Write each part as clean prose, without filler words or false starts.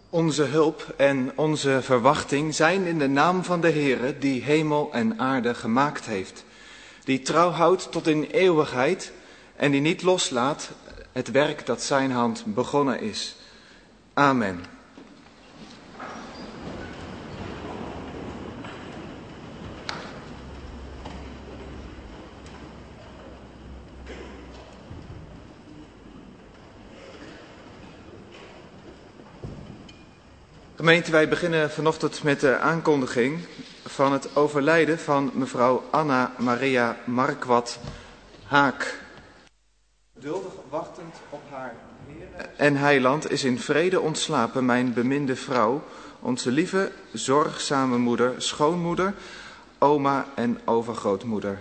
Onze hulp en onze verwachting zijn in de naam van de Heere, die hemel en aarde gemaakt heeft. Die trouw houdt tot in eeuwigheid en die niet loslaat het werk dat zijn hand begonnen is. Amen. Gemeente, wij beginnen vanochtend met de aankondiging van het overlijden van mevrouw Anna Maria Marquardt Haak. Geduldig wachtend op haar Heere en Heiland is in vrede ontslapen mijn beminde vrouw, onze lieve, zorgzame moeder, schoonmoeder, oma en overgrootmoeder.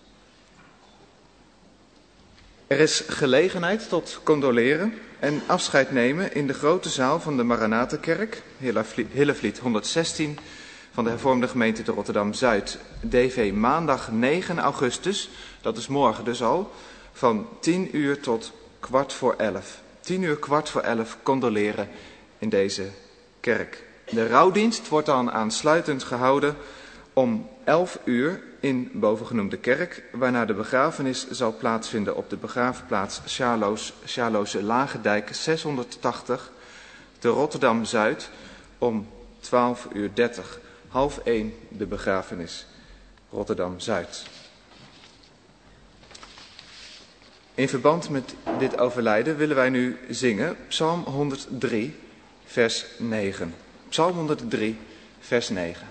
Er is gelegenheid tot condoleren en afscheid nemen in de grote zaal van de Maranatenkerk, Hillevliet 116 van de hervormde gemeente te Rotterdam-Zuid. DV maandag 9 augustus, dat is morgen dus al, van 10 uur tot 11:15. 10 uur 11:15 condoleren in deze kerk. De rouwdienst wordt dan aansluitend gehouden om 11 uur in bovengenoemde kerk, waarna de begrafenis zal plaatsvinden op de begraafplaats Sjaalose Lagedijk 680 te Rotterdam-Zuid om 12:30. 12:30 de begrafenis Rotterdam-Zuid. In verband met dit overlijden willen wij nu zingen Psalm 103, vers 9. Psalm 103, vers 9.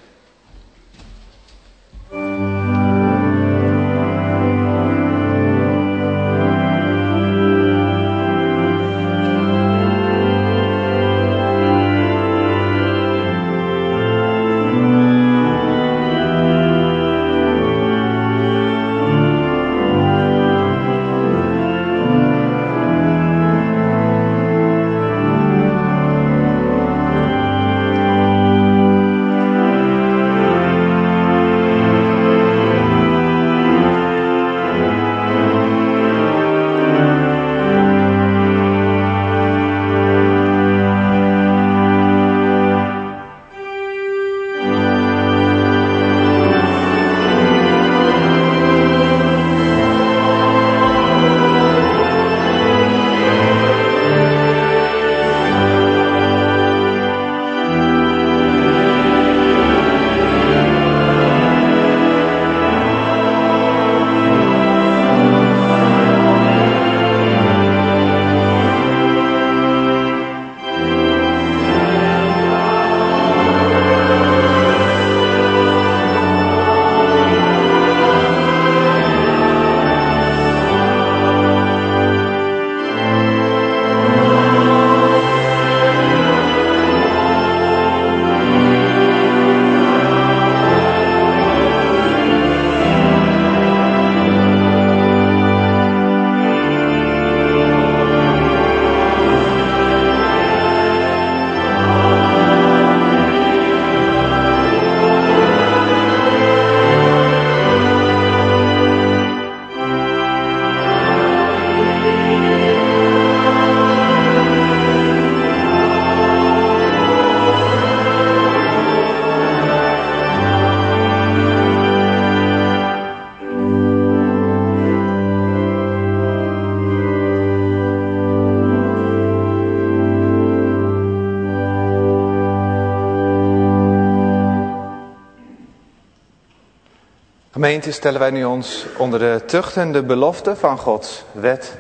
Gemeente, stellen wij nu ons onder de tucht en de belofte van Gods wet,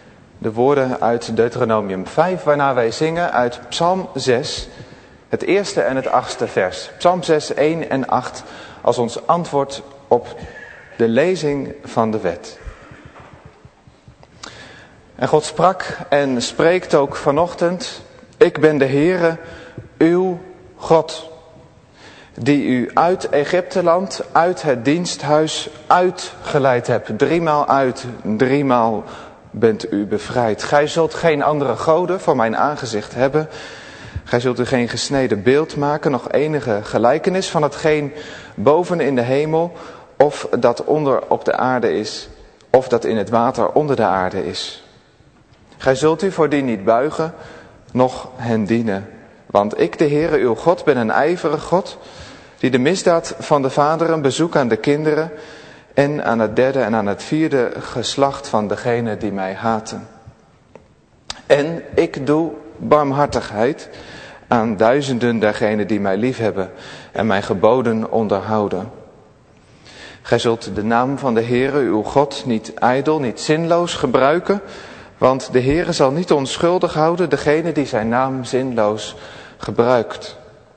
de woorden uit Deuteronomium 5, waarna wij zingen uit Psalm 6, het eerste en het 8e vers. Psalm 6, 1 en 8 als ons antwoord op de lezing van de wet. En God sprak en spreekt ook vanochtend: Ik ben de Heere, uw God, die u uit Egypteland, uit het diensthuis uitgeleid hebt. 3 maal uit, 3 maal bent u bevrijd. Gij zult geen andere goden voor mijn aangezicht hebben. Gij zult u geen gesneden beeld maken, nog enige gelijkenis van hetgeen boven in de hemel, of dat onder op de aarde is, of dat in het water onder de aarde is. Gij zult u voor die niet buigen, noch hen dienen. Want ik, de Heere uw God, ben een ijverig God, die de misdaad van de vaderen bezoekt aan de kinderen en aan het derde en aan het vierde geslacht van degenen die mij haten. En ik doe barmhartigheid aan duizenden dergenen die mij liefhebben en mijn geboden onderhouden. Gij zult de naam van de Heere uw God niet ijdel, niet zinloos gebruiken, want de Heere zal niet onschuldig houden degene die zijn naam zinloos gebruikt.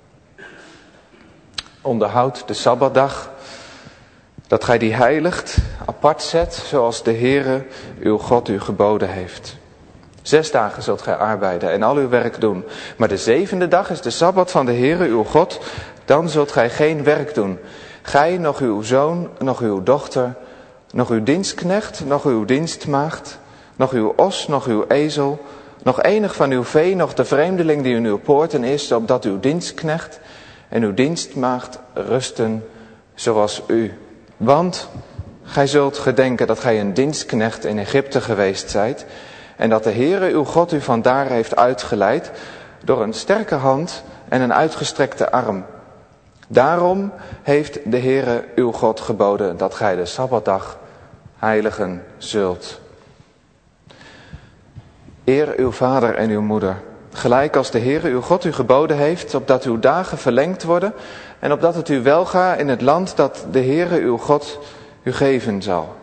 Onderhoud de Sabbatdag, dat gij die heiligt, apart zet, zoals de Heere uw God u geboden heeft. 6 dagen zult gij arbeiden en al uw werk doen. Maar de 7e dag is de Sabbat van de Heere uw God, dan zult gij geen werk doen. Gij, nog uw zoon, nog uw dochter, nog uw dienstknecht, nog uw dienstmaagd, nog uw os, nog uw ezel, nog enig van uw vee, nog de vreemdeling die in uw poorten is, opdat uw dienstknecht en uw dienstmaagd rusten zoals u. Want gij zult gedenken dat gij een dienstknecht in Egypte geweest zijt en dat de Heere uw God u vandaar heeft uitgeleid door een sterke hand en een uitgestrekte arm. Daarom heeft de Heere uw God geboden dat gij de Sabbatdag heiligen zult. Eer uw vader en uw moeder, gelijk als de Heere uw God u geboden heeft, opdat uw dagen verlengd worden en opdat het u welga in het land dat de Heere uw God u geven zal.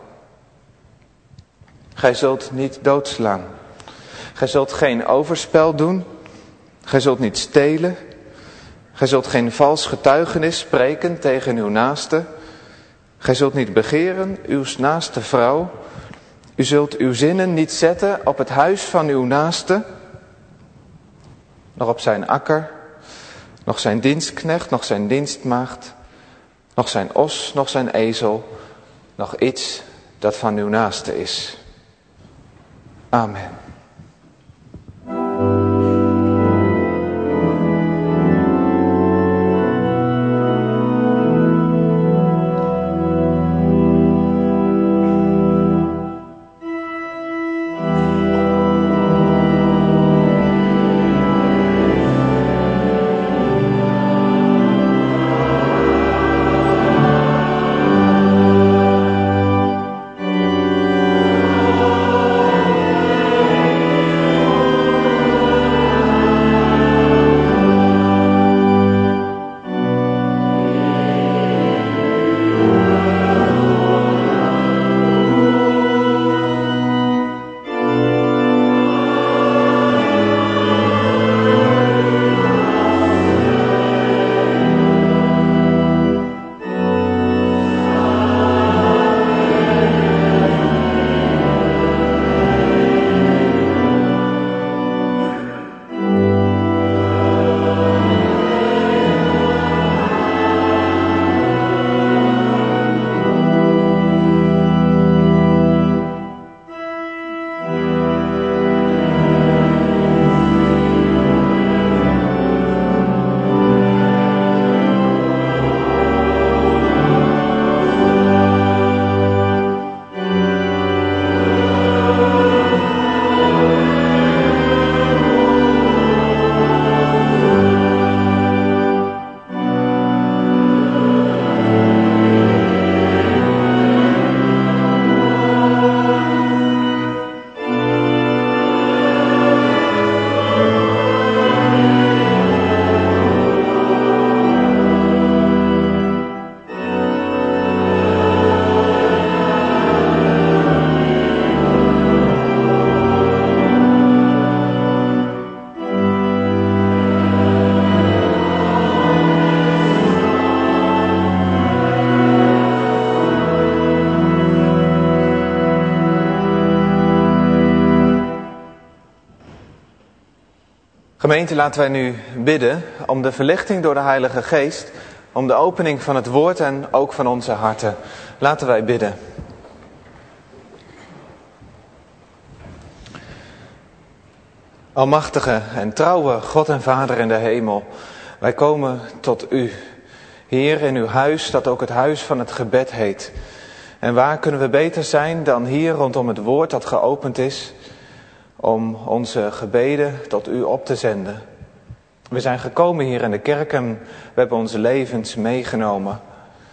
Gij zult niet doodslaan. Gij zult geen overspel doen. Gij zult niet stelen. Gij zult geen vals getuigenis spreken tegen uw naaste. Gij zult niet begeren uw naaste vrouw. U zult uw zinnen niet zetten op het huis van uw naaste, nog op zijn akker, nog zijn dienstknecht, nog zijn dienstmaagd, nog zijn os, nog zijn ezel, nog iets dat van uw naaste is. Amen. Gemeente, laten wij nu bidden om de verlichting door de Heilige Geest, om de opening van het woord en ook van onze harten. Laten wij bidden. Almachtige en trouwe God en Vader in de hemel, wij komen tot u, hier in uw huis, dat ook het huis van het gebed heet. En waar kunnen we beter zijn dan hier rondom het woord dat geopend is, om onze gebeden tot u op te zenden. We zijn gekomen hier in de kerk en we hebben onze levens meegenomen.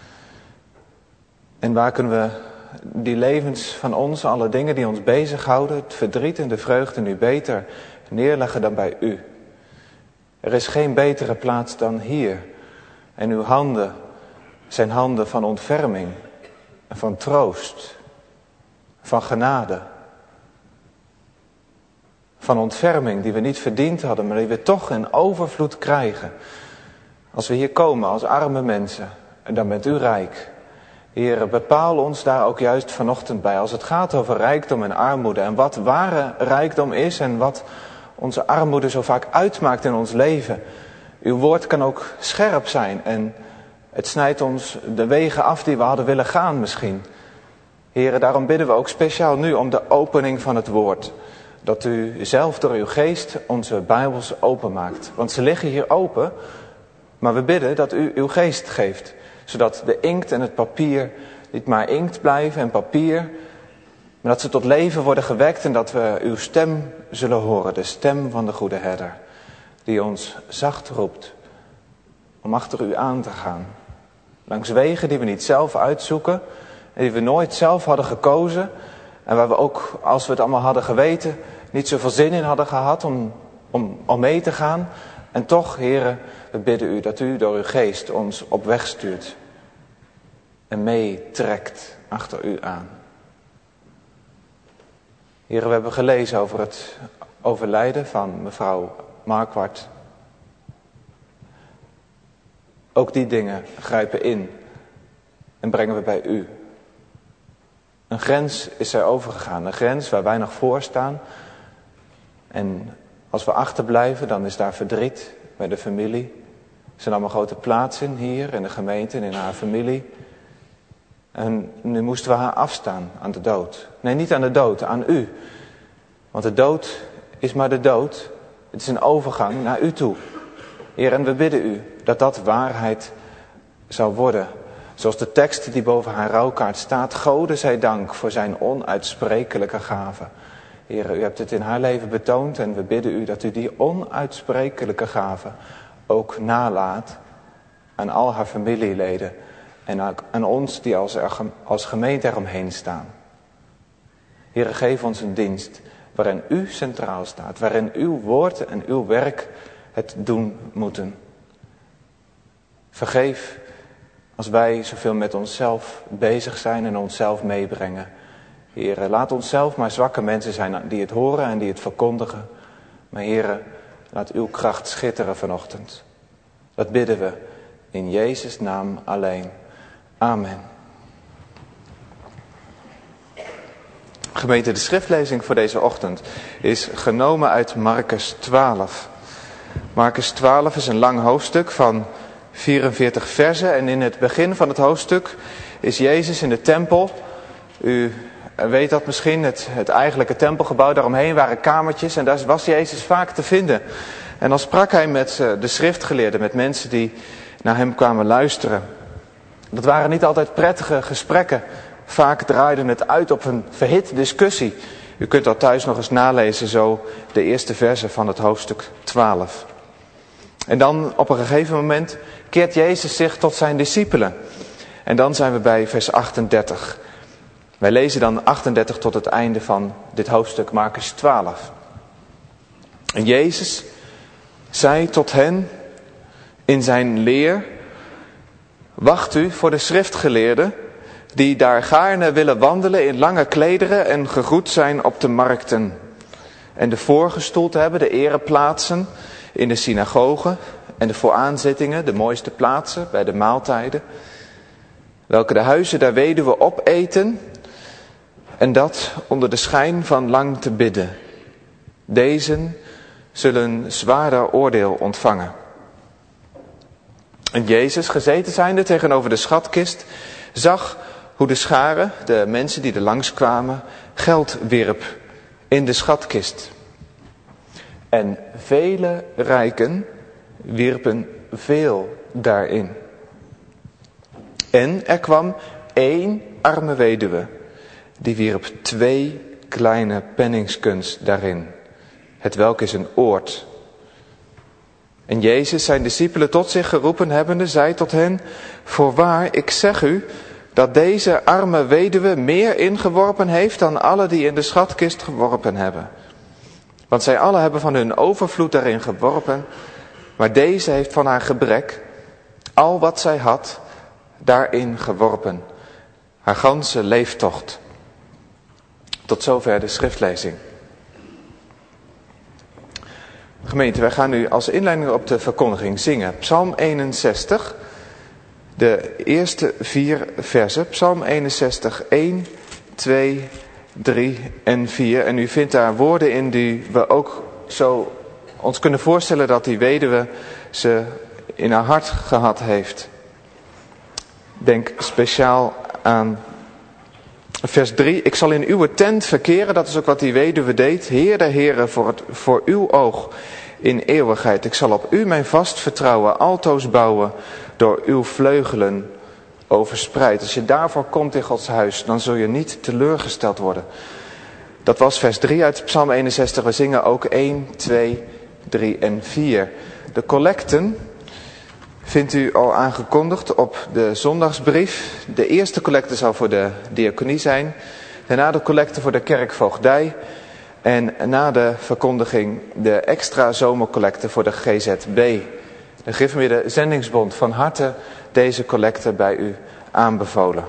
En waar kunnen we die levens van ons, alle dingen die ons bezighouden, het verdriet en de vreugde nu beter neerleggen dan bij u? Er is geen betere plaats dan hier. En uw handen zijn handen van ontferming, van troost, van genade. Van ontferming die we niet verdiend hadden, maar die we toch in overvloed krijgen. Als we hier komen als arme mensen, dan bent u rijk. Heer, bepaal ons daar ook juist vanochtend bij. Als het gaat over rijkdom en armoede en wat ware rijkdom is en wat onze armoede zo vaak uitmaakt in ons leven. Uw woord kan ook scherp zijn en het snijdt ons de wegen af die we hadden willen gaan misschien. Heer, daarom bidden we ook speciaal nu om de opening van het woord. Dat u zelf door uw geest onze Bijbels openmaakt. Want ze liggen hier open, maar we bidden dat u uw geest geeft. Zodat de inkt en het papier niet maar inkt blijven en papier. Maar dat ze tot leven worden gewekt en dat we uw stem zullen horen. De stem van de goede herder. Die ons zacht roept om achter u aan te gaan. Langs wegen die we niet zelf uitzoeken en die we nooit zelf hadden gekozen. En waar we ook, als we het allemaal hadden geweten, niet zoveel zin in hadden gehad om mee te gaan. En toch, heren, we bidden u dat u door uw geest ons op weg stuurt. En meetrekt achter u aan. Heren, we hebben gelezen over het overlijden van mevrouw Marquardt. Ook die dingen grijpen in en brengen we bij u. Een grens is er overgegaan, een grens waar wij nog voor staan. En als we achterblijven, dan is daar verdriet bij de familie. Er zijn allemaal grote plaatsen hier in de gemeente en in haar familie. En nu moesten we haar afstaan aan de dood. Nee, niet aan de dood, aan u. Want de dood is maar de dood. Het is een overgang naar u toe. Heer, en we bidden u dat dat waarheid zou worden. Zoals de tekst die boven haar rouwkaart staat. Gode zij dank voor zijn onuitsprekelijke gave. Heer, u hebt het in haar leven betoond en we bidden u dat u die onuitsprekelijke gave ook nalaat aan al haar familieleden. En aan ons die als gemeente eromheen staan. Heer, geef ons een dienst waarin u centraal staat. Waarin uw woord en uw werk het doen moeten. Vergeef als wij zoveel met onszelf bezig zijn en onszelf meebrengen. Heer, laat onszelf maar zwakke mensen zijn die het horen en die het verkondigen. Maar Heer, laat uw kracht schitteren vanochtend. Dat bidden we in Jezus' naam alleen. Amen. Gemeente, de schriftlezing voor deze ochtend is genomen uit Marcus 12. Marcus 12 is een lang hoofdstuk van 44 versen. En in het begin van het hoofdstuk is Jezus in de tempel. U weet dat misschien, het eigenlijke tempelgebouw. Daaromheen waren kamertjes en daar was Jezus vaak te vinden. En dan sprak hij met de schriftgeleerden, met mensen die naar hem kwamen luisteren. Dat waren niet altijd prettige gesprekken. Vaak draaide het uit op een verhit discussie. U kunt dat thuis nog eens nalezen, zo de eerste versen van het hoofdstuk 12. En dan op een gegeven moment keert Jezus zich tot zijn discipelen. En dan zijn we bij vers 38. Wij lezen dan 38 tot het einde van dit hoofdstuk Marcus 12. En Jezus zei tot hen in zijn leer: wacht u voor de schriftgeleerden die daar gaarne willen wandelen in lange klederen en gegroet zijn op de markten. En de voorgestoelte hebben, de ereplaatsen in de synagogen en de vooraanzittingen, de mooiste plaatsen bij de maaltijden. Welke de huizen der weduwe opeten en dat onder de schijn van lang te bidden. Dezen zullen zwaarder oordeel ontvangen. En Jezus, gezeten zijnde tegenover de schatkist, zag hoe de schare, de mensen die er langskwamen, geld wierp in de schatkist. En vele rijken wierpen veel daarin. En er kwam 1 arme weduwe, die wierp 2 kleine penningskuns daarin. Hetwelk is een oord. En Jezus, zijn discipelen tot zich geroepen hebbende, zei tot hen: voorwaar, ik zeg u, dat deze arme weduwe meer ingeworpen heeft dan alle die in de schatkist geworpen hebben. Want zij alle hebben van hun overvloed daarin geworpen, maar deze heeft van haar gebrek al wat zij had daarin geworpen. Haar ganse leeftocht. Tot zover de schriftlezing. Gemeente, wij gaan nu als inleiding op de verkondiging zingen. Psalm 61, de eerste 4 versen. Psalm 61, 1, 2, 3 en 4. En u vindt daar woorden in die we ook zo ons kunnen voorstellen dat die weduwe ze in haar hart gehad heeft. Denk speciaal aan vers 3. Ik zal in uw tent verkeren, dat is ook wat die weduwe deed. Heer der heren, voor uw oog in eeuwigheid. Ik zal op u mijn vast vertrouwen altoos bouwen, door uw vleugelen overspreid. Als je daarvoor komt in Gods huis, dan zul je niet teleurgesteld worden. Dat was vers 3 uit Psalm 61. We zingen ook 1, 2, 3 en 4. De collecten vindt u al aangekondigd op de zondagsbrief. De eerste collecte zal voor de diaconie zijn. Daarna de collecte voor de kerkvoogdij. En na de verkondiging de extra zomercollecte voor de GZB. De Gereformeerde Zendingsbond, van harte deze collecte bij u aanbevolen.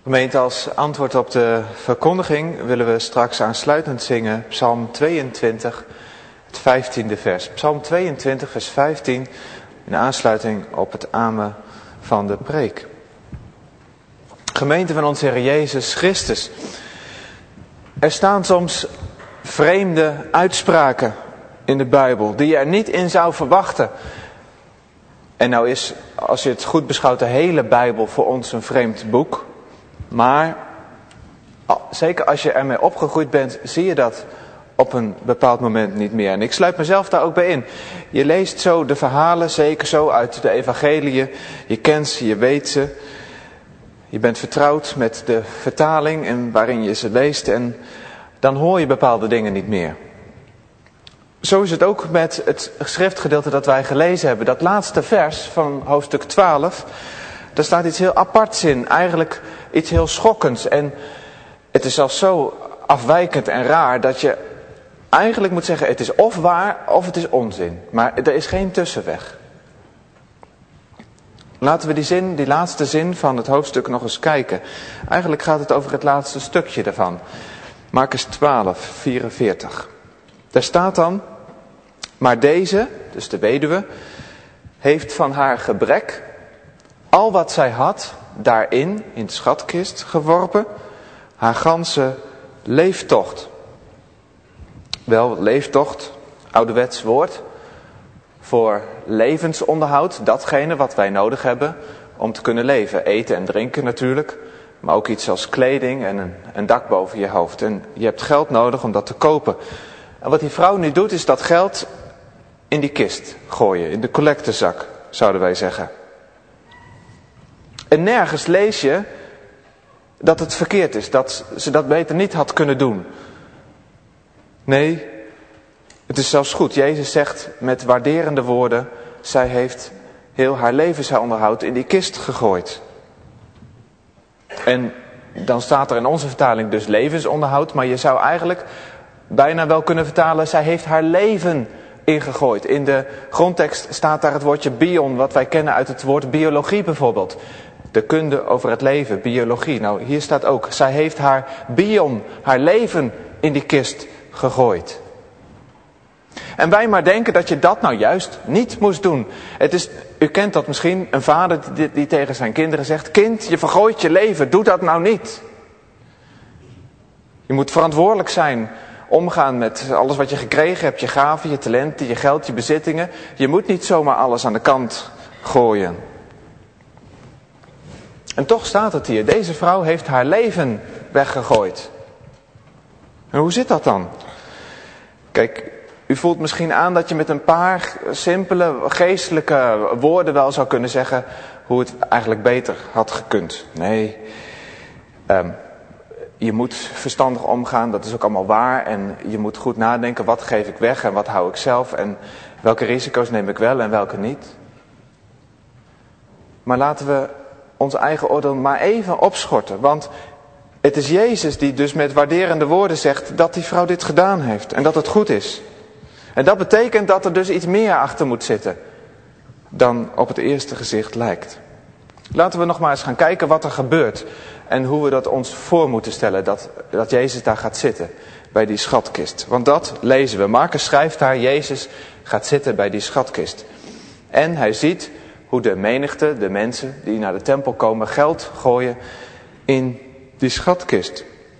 Gemeente, als antwoord op de verkondiging willen we straks aansluitend zingen Psalm 22, het 15e vers. Psalm 22, vers 15, in aansluiting op het amen van de preek. Gemeente van onze Heer Jezus Christus. Er staan soms vreemde uitspraken in de Bijbel die je er niet in zou verwachten. En nou is, als je het goed beschouwt, de hele Bijbel voor ons een vreemd boek. Maar zeker als je ermee opgegroeid bent, zie je dat op een bepaald moment niet meer. En ik sluit mezelf daar ook bij in. Je leest zo de verhalen, zeker zo uit de evangeliën. Je kent ze, je weet ze. Je bent vertrouwd met de vertaling en waarin je ze leest. En dan hoor je bepaalde dingen niet meer. Zo is het ook met het schriftgedeelte dat wij gelezen hebben. Dat laatste vers van hoofdstuk 12. Daar staat iets heel aparts in. Eigenlijk iets heel schokkends. En het is zelfs zo afwijkend en raar dat je eigenlijk moet zeggen, het is of waar of het is onzin. Maar er is geen tussenweg. Laten we die laatste zin van het hoofdstuk nog eens kijken. Eigenlijk gaat het over het laatste stukje daarvan. Markus 12, 44. Daar staat dan: maar deze, dus de weduwe, heeft van haar gebrek al wat zij had daarin, in de schatkist, geworpen, haar ganse leeftocht. Wel, leeftocht, ouderwets woord, voor levensonderhoud, datgene wat wij nodig hebben om te kunnen leven. Eten en drinken natuurlijk, maar ook iets als kleding en een dak boven je hoofd. En je hebt geld nodig om dat te kopen. En wat die vrouw nu doet, is dat geld in die kist gooien, in de collectezak, zouden wij zeggen. En nergens lees je dat het verkeerd is, dat ze dat beter niet had kunnen doen. Nee, het is zelfs goed. Jezus zegt met waarderende woorden, zij heeft heel haar levensonderhoud in die kist gegooid. En dan staat er in onze vertaling dus levensonderhoud, maar je zou eigenlijk bijna wel kunnen vertalen, zij heeft haar leven ingegooid. In de grondtekst staat daar het woordje bion, wat wij kennen uit het woord biologie bijvoorbeeld. De kunde over het leven, biologie. Nou, hier staat ook, zij heeft haar bion, haar leven in die kist gegooid. En wij maar denken dat je dat nou juist niet moest doen. U kent dat misschien, een vader die tegen zijn kinderen zegt, kind, je vergooit je leven, doe dat nou niet. Je moet verantwoordelijk zijn, omgaan met alles wat je gekregen hebt, je gaven, je talenten, je geld, je bezittingen. Je moet niet zomaar alles aan de kant gooien. En toch staat het hier, deze vrouw heeft haar leven weggegooid. En hoe zit dat dan? Kijk, u voelt misschien aan dat je met een paar simpele geestelijke woorden wel zou kunnen zeggen hoe het eigenlijk beter had gekund. Nee, je moet verstandig omgaan, dat is ook allemaal waar. En je moet goed nadenken, wat geef ik weg en wat hou ik zelf en welke risico's neem ik wel en welke niet. Maar laten we ons eigen oordeel maar even opschorten. Want het is Jezus die dus met waarderende woorden zegt dat die vrouw dit gedaan heeft. En dat het goed is. En dat betekent dat er dus iets meer achter moet zitten dan op het eerste gezicht lijkt. Laten we nog maar eens gaan kijken wat er gebeurt. En hoe we dat ons voor moeten stellen. Dat Jezus daar gaat zitten bij die schatkist. Want dat lezen we. Markus schrijft daar, Jezus gaat zitten bij die schatkist. En hij ziet hoe de menigte, de mensen die naar de tempel komen, geld gooien in die schatkist.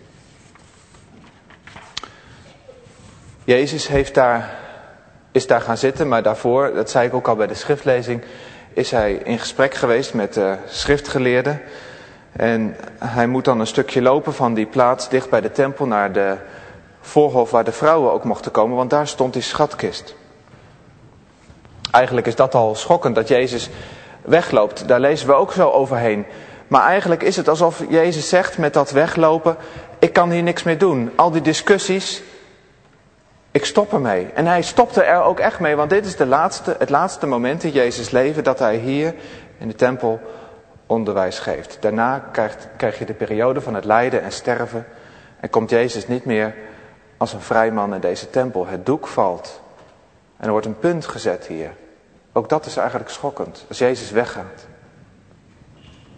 Jezus is daar gaan zitten, maar daarvoor, dat zei ik ook al bij de schriftlezing, is hij in gesprek geweest met de schriftgeleerden. En hij moet dan een stukje lopen van die plaats dicht bij de tempel naar de voorhof waar de vrouwen ook mochten komen, want daar stond die schatkist. Eigenlijk is dat al schokkend dat Jezus wegloopt. Daar lezen we ook zo overheen. Maar eigenlijk is het alsof Jezus zegt met dat weglopen, ik kan hier niks meer doen. Al die discussies, ik stop ermee. En hij stopte er ook echt mee, want dit is het laatste moment in Jezus' leven dat hij hier in de tempel onderwijs geeft. Daarna krijg je de periode van het lijden en sterven en komt Jezus niet meer als een vrijman in deze tempel. Het doek valt en er wordt een punt gezet hier. Ook dat is eigenlijk schokkend, als Jezus weggaat.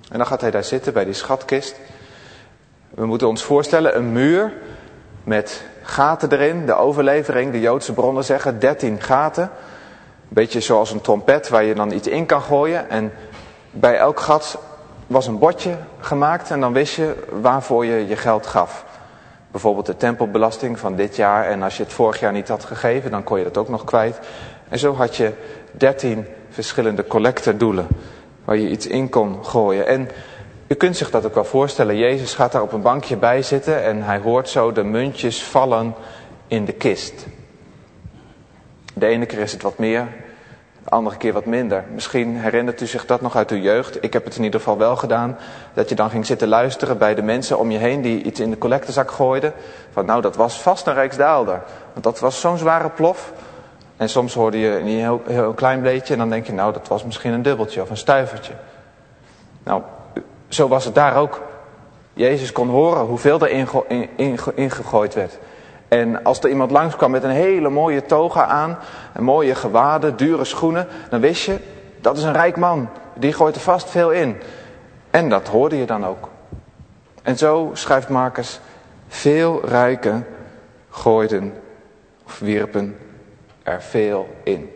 En dan gaat hij daar zitten bij die schatkist. We moeten ons voorstellen, een muur met gaten erin. De overlevering, de Joodse bronnen zeggen 13 gaten. Een beetje zoals een trompet waar je dan iets in kan gooien. En bij elk gat was een bordje gemaakt en dan wist je waarvoor je je geld gaf. Bijvoorbeeld de tempelbelasting van dit jaar. En als je het vorig jaar niet had gegeven, dan kon je dat ook nog kwijt. En zo had je 13 verschillende collectedoelen waar je iets in kon gooien. En u kunt zich dat ook wel voorstellen. Jezus gaat daar op een bankje bij zitten en hij hoort zo de muntjes vallen in de kist. De ene keer is het wat meer, de andere keer wat minder. Misschien herinnert u zich dat nog uit uw jeugd. Ik heb het in ieder geval wel gedaan. Dat je dan ging zitten luisteren bij de mensen om je heen die iets in de collectezak gooiden. Van nou, dat was vast een rijksdaalder. Want dat was zo'n zware plof. En soms hoorde je een heel klein beetje en dan denk je nou, dat was misschien een dubbeltje of een stuivertje. Nou, zo was het daar ook. Jezus kon horen hoeveel er ingegooid werd. En als er iemand langskwam met een hele mooie toga aan, een mooie gewaden, dure schoenen, dan wist je, dat is een rijk man. Die gooit er vast veel in. En dat hoorde je dan ook. En zo schrijft Marcus, veel rijken gooiden of wierpen er veel in.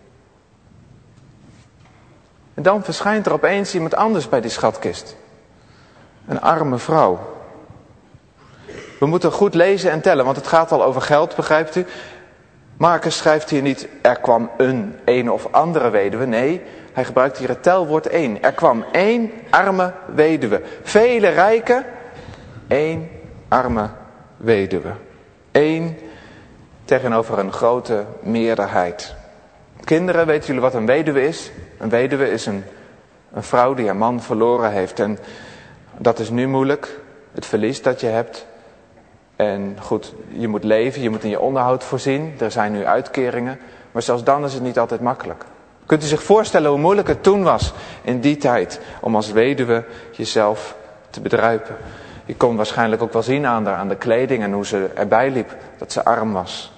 En dan verschijnt er opeens iemand anders bij die schatkist. Een arme vrouw. We moeten goed lezen en tellen, want het gaat al over geld, begrijpt u? Marcus schrijft hier niet, er kwam een of andere weduwe. Nee, hij gebruikt hier het telwoord 1. Er kwam 1 arme weduwe. Vele rijken, 1 arme weduwe. 1 tegenover een grote meerderheid. Kinderen, weten jullie wat een weduwe is? Een weduwe is een vrouw die haar man verloren heeft. En dat is nu moeilijk, het verlies dat je hebt. En goed, je moet leven, je moet in je onderhoud voorzien. Er zijn nu uitkeringen. Maar zelfs dan is het niet altijd makkelijk. Kunt u zich voorstellen hoe moeilijk het toen was in die tijd om als weduwe jezelf te bedruipen? Je kon waarschijnlijk ook wel zien aan de kleding en hoe ze erbij liep, dat ze arm was.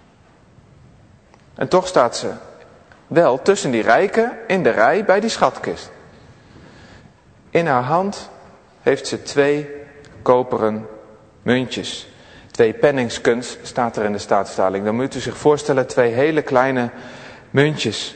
En toch staat ze wel tussen die rijken in de rij bij die schatkist. In haar hand heeft ze 2 koperen muntjes. 2 penningskunst staat er in de Statenvertaling. Dan moet u zich voorstellen 2 hele kleine muntjes.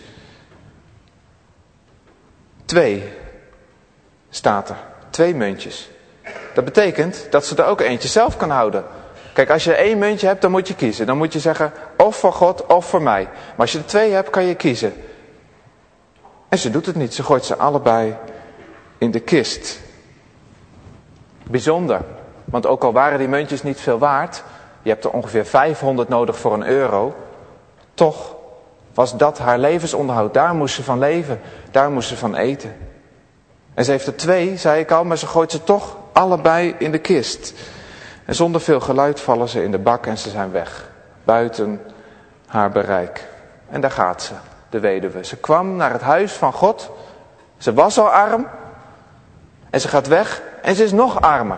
2 staat er. 2 muntjes. Dat betekent dat ze er ook eentje zelf kan houden. Kijk, als je 1 muntje hebt, dan moet je kiezen. Dan moet je zeggen, of voor God, of voor mij. Maar als je er 2 hebt, kan je kiezen. En ze doet het niet. Ze gooit ze allebei in de kist. Bijzonder. Want ook al waren die muntjes niet veel waard, je hebt er ongeveer 500 nodig voor €1, toch was dat haar levensonderhoud. Daar moest ze van leven, daar moest ze van eten. En ze heeft er 2, zei ik al, maar ze gooit ze toch allebei in de kist. En zonder veel geluid vallen ze in de bak en ze zijn weg, buiten haar bereik. En daar gaat ze, de weduwe. Ze kwam naar het huis van God, ze was al arm en ze gaat weg en ze is nog armer.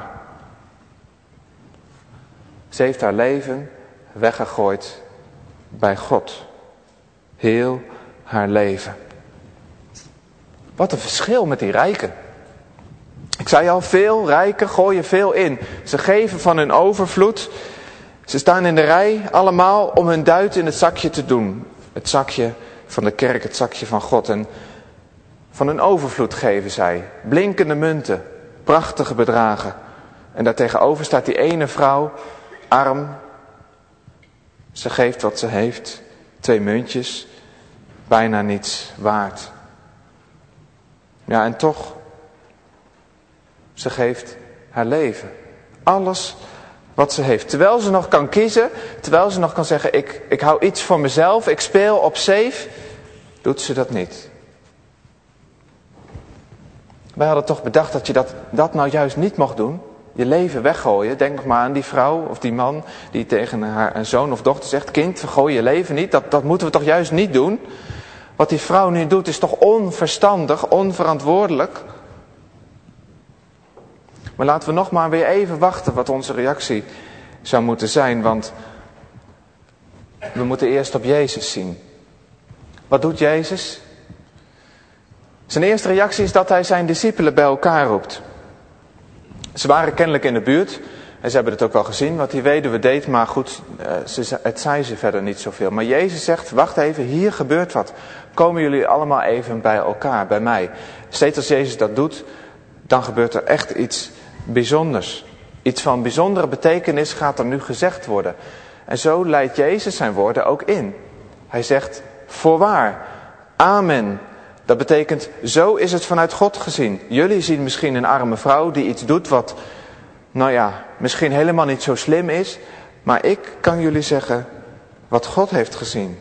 Ze heeft haar leven weggegooid bij God. Heel haar leven. Wat een verschil met die rijken. Ik zei al, veel rijken gooien veel in. Ze geven van hun overvloed. Ze staan in de rij allemaal om hun duit in het zakje te doen. Het zakje van de kerk, het zakje van God. En van hun overvloed geven zij. Blinkende munten, prachtige bedragen. En daartegenover staat die ene vrouw, arm. Ze geeft wat ze heeft. 2 muntjes, bijna niets waard. Ja, en toch, ze geeft haar leven. Alles wat ze heeft. Terwijl ze nog kan kiezen, terwijl ze nog kan zeggen, ik hou iets voor mezelf, ik speel op safe, doet ze dat niet. Wij hadden toch bedacht dat je dat nou juist niet mocht doen. Je leven weggooien. Denk nog maar aan die vrouw of die man die tegen haar zoon of dochter zegt, kind, vergooi je leven niet. Dat moeten we toch juist niet doen. Wat die vrouw nu doet is toch onverstandig, onverantwoordelijk. Maar laten we nog maar weer even wachten wat onze reactie zou moeten zijn. Want we moeten eerst op Jezus zien. Wat doet Jezus? Zijn eerste reactie is dat hij zijn discipelen bij elkaar roept. Ze waren kennelijk in de buurt. En ze hebben het ook wel gezien wat die weduwe deed. Maar goed, het zei ze verder niet zoveel. Maar Jezus zegt, wacht even, hier gebeurt wat. Komen jullie allemaal even bij elkaar, bij mij. Steeds als Jezus dat doet, dan gebeurt er echt iets bijzonders. Iets van bijzondere betekenis gaat er nu gezegd worden. En zo leidt Jezus zijn woorden ook in. Hij zegt, voorwaar, amen. Dat betekent, zo is het vanuit God gezien. Jullie zien misschien een arme vrouw die iets doet wat, misschien helemaal niet zo slim is. Maar ik kan jullie zeggen wat God heeft gezien.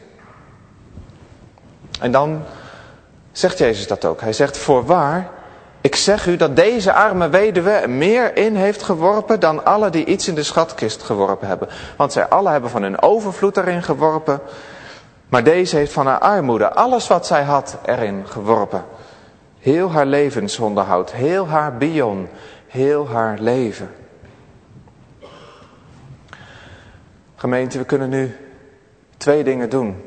En dan zegt Jezus dat ook. Hij zegt, voorwaar, ik zeg u dat deze arme weduwe meer in heeft geworpen dan alle die iets in de schatkist geworpen hebben. Want zij alle hebben van hun overvloed erin geworpen. Maar deze heeft van haar armoede alles wat zij had erin geworpen. Heel haar levensonderhoud, heel haar bion, heel haar leven. Gemeente, we kunnen nu 2 dingen doen.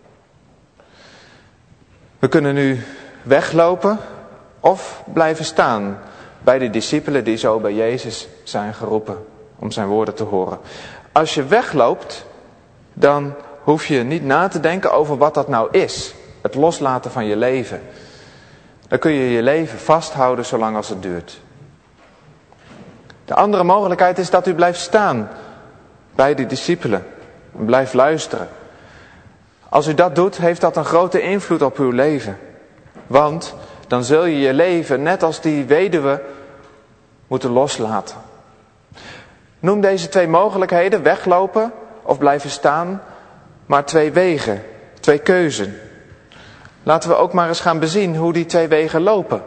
We kunnen nu weglopen of blijven staan bij de discipelen die zo bij Jezus zijn geroepen om zijn woorden te horen. Als je wegloopt, dan hoef je niet na te denken over wat dat nou is. Het loslaten van je leven. Dan kun je je leven vasthouden zolang als het duurt. De andere mogelijkheid is dat u blijft staan bij de discipelen. En blijft luisteren. Als u dat doet, heeft dat een grote invloed op uw leven. Want dan zul je je leven, net als die weduwe, moeten loslaten. Noem deze 2 mogelijkheden, weglopen of blijven staan, maar 2 wegen, 2 keuzen. Laten we ook maar eens gaan bezien hoe die 2 wegen lopen.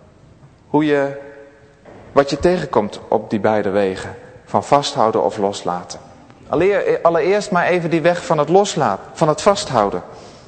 Wat je tegenkomt op die beide wegen, van vasthouden of loslaten. Allereerst maar even die weg van het loslaten, van het vasthouden.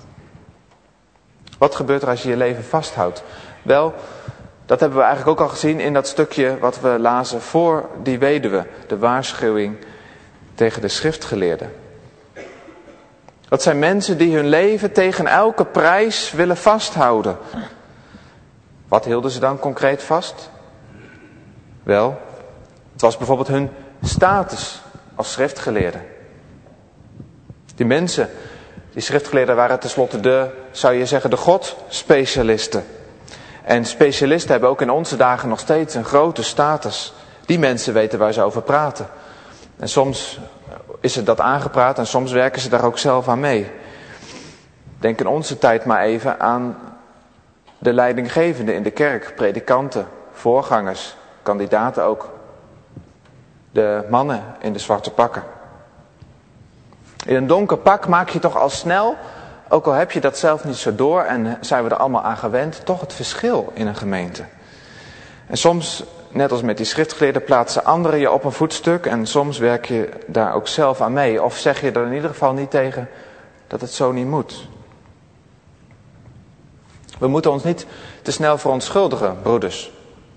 Wat gebeurt er als je je leven vasthoudt? Wel, dat hebben we eigenlijk ook al gezien in dat stukje wat we lazen voor die weduwe. De waarschuwing tegen de schriftgeleerden. Dat zijn mensen die hun leven tegen elke prijs willen vasthouden. Wat hielden ze dan concreet vast? Wel, het was bijvoorbeeld hun status als schriftgeleerden. Die mensen, die schriftgeleerden waren tenslotte zou je zeggen, de God-specialisten. En specialisten hebben ook in onze dagen nog steeds een grote status. Die mensen weten waar ze over praten. En soms is het dat aangepraat en soms werken ze daar ook zelf aan mee. Denk in onze tijd maar even aan de leidinggevenden in de kerk. Predikanten, voorgangers, kandidaten ook. De mannen in de zwarte pakken. In een donker pak maak je toch al snel, ook al heb je dat zelf niet zo door en zijn we er allemaal aan gewend, toch het verschil in een gemeente. En soms, net als met die schriftgeleerden, plaatsen anderen je op een voetstuk en soms werk je daar ook zelf aan mee. Of zeg je er in ieder geval niet tegen dat het zo niet moet. We moeten ons niet te snel verontschuldigen, broeders.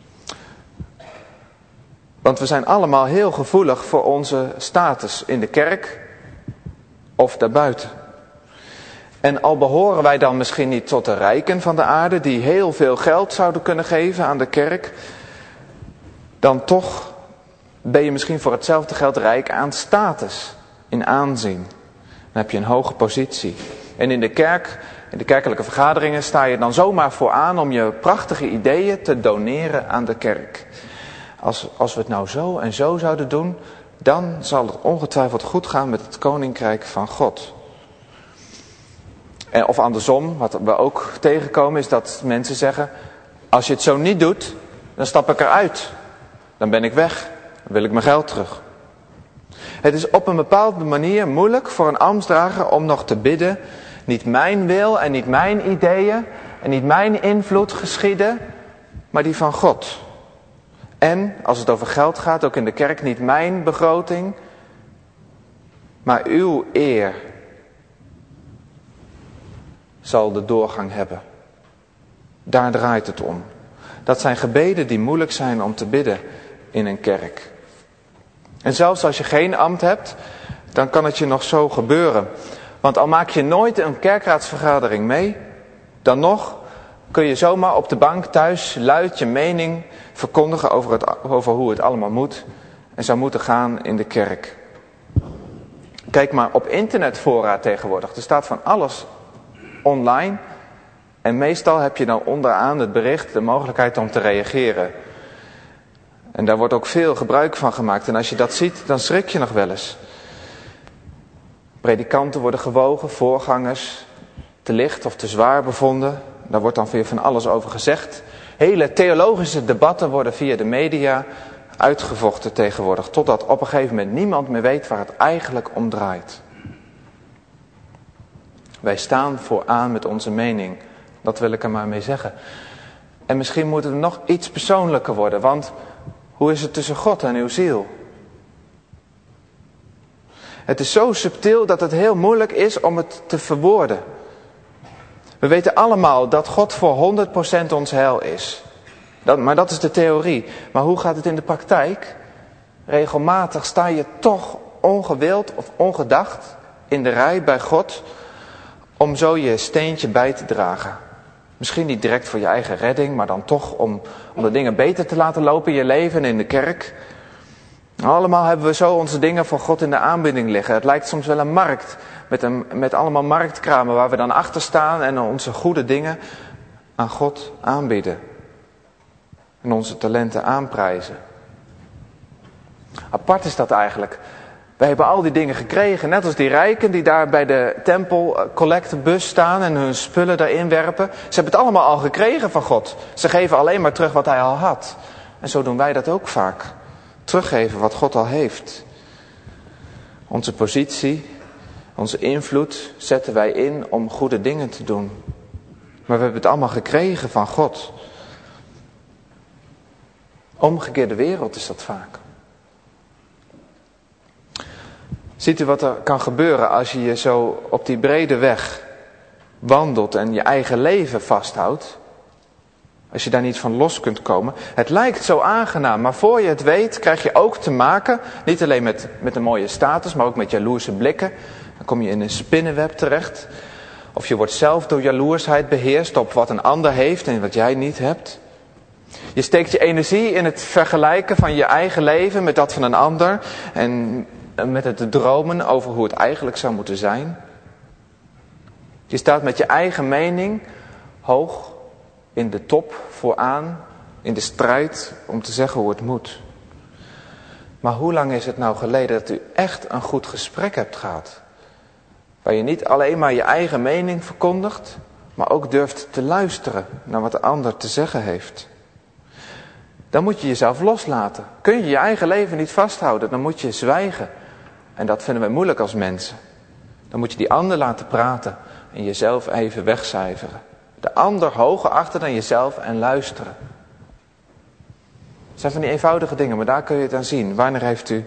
Want we zijn allemaal heel gevoelig voor onze status in de kerk of daarbuiten. En al behoren wij dan misschien niet tot de rijken van de aarde die heel veel geld zouden kunnen geven aan de kerk, dan toch ben je misschien voor hetzelfde geld rijk aan status, in aanzien. Dan heb je een hoge positie. En in de kerk, in de kerkelijke vergaderingen sta je dan zomaar voor aan om je prachtige ideeën te doneren aan de kerk. Als we het nou zo en zo zouden doen, dan zal het ongetwijfeld goed gaan met het koninkrijk van God. Of andersom, wat we ook tegenkomen, is dat mensen zeggen, als je het zo niet doet, dan stap ik eruit. Dan ben ik weg. Dan wil ik mijn geld terug. Het is op een bepaalde manier moeilijk voor een ambtsdrager om nog te bidden, niet mijn wil en niet mijn ideeën en niet mijn invloed geschieden, maar die van God. En, als het over geld gaat, ook in de kerk, niet mijn begroting, maar uw eer zal de doorgang hebben. Daar draait het om. Dat zijn gebeden die moeilijk zijn om te bidden in een kerk. En zelfs als je geen ambt hebt, dan kan het je nog zo gebeuren. Want al maak je nooit een kerkraadsvergadering mee, dan nog kun je zomaar op de bank thuis luid je mening verkondigen over hoe het allemaal moet en zou moeten gaan in de kerk. Kijk maar op internetfora tegenwoordig. Er staat van alles online. En meestal heb je dan onderaan het bericht de mogelijkheid om te reageren. En daar wordt ook veel gebruik van gemaakt. En als je dat ziet, dan schrik je nog wel eens. Predikanten worden gewogen, voorgangers te licht of te zwaar bevonden. Daar wordt dan weer van alles over gezegd. Hele theologische debatten worden via de media uitgevochten tegenwoordig. Totdat op een gegeven moment niemand meer weet waar het eigenlijk om draait. Wij staan vooraan met onze mening. Dat wil ik er maar mee zeggen. En misschien moet het nog iets persoonlijker worden. Want hoe is het tussen God en uw ziel? Het is zo subtiel dat het heel moeilijk is om het te verwoorden. We weten allemaal dat God voor 100% ons heil is. Maar dat is de theorie. Maar hoe gaat het in de praktijk? Regelmatig sta je toch ongewild of ongedacht in de rij bij God om zo je steentje bij te dragen. Misschien niet direct voor je eigen redding, maar dan toch om de dingen beter te laten lopen in je leven en in de kerk. Allemaal hebben we zo onze dingen voor God in de aanbieding liggen. Het lijkt soms wel een markt met allemaal marktkramen waar we dan achter staan en onze goede dingen aan God aanbieden. En onze talenten aanprijzen. Apart is dat eigenlijk. Wij hebben al die dingen gekregen, net als die rijken die daar bij de tempelcollectebus staan en hun spullen daarin werpen. Ze hebben het allemaal al gekregen van God. Ze geven alleen maar terug wat hij al had. En zo doen wij dat ook vaak. Teruggeven wat God al heeft. Onze positie, onze invloed zetten wij in om goede dingen te doen. Maar we hebben het allemaal gekregen van God. Omgekeerde wereld is dat vaak. Ziet u wat er kan gebeuren als je je zo op die brede weg wandelt en je eigen leven vasthoudt? Als je daar niet van los kunt komen. Het lijkt zo aangenaam, maar voor je het weet krijg je ook te maken, niet alleen met een mooie status, maar ook met jaloerse blikken. Dan kom je in een spinnenweb terecht. Of je wordt zelf door jaloersheid beheerst op wat een ander heeft en wat jij niet hebt. Je steekt je energie in het vergelijken van je eigen leven met dat van een ander. En met het dromen over hoe het eigenlijk zou moeten zijn. Je staat met je eigen mening hoog in de top vooraan. In de strijd om te zeggen hoe het moet. Maar hoe lang is het nou geleden dat u echt een goed gesprek hebt gehad? Waar je niet alleen maar je eigen mening verkondigt. Maar ook durft te luisteren naar wat de ander te zeggen heeft. Dan moet je jezelf loslaten. Kun je je eigen leven niet vasthouden, dan moet je zwijgen. En dat vinden wij moeilijk als mensen. Dan moet je die ander laten praten en jezelf even wegcijferen. De ander hoger achter dan jezelf en luisteren. Het zijn van die eenvoudige dingen, maar daar kun je het aan zien. Wanneer heeft u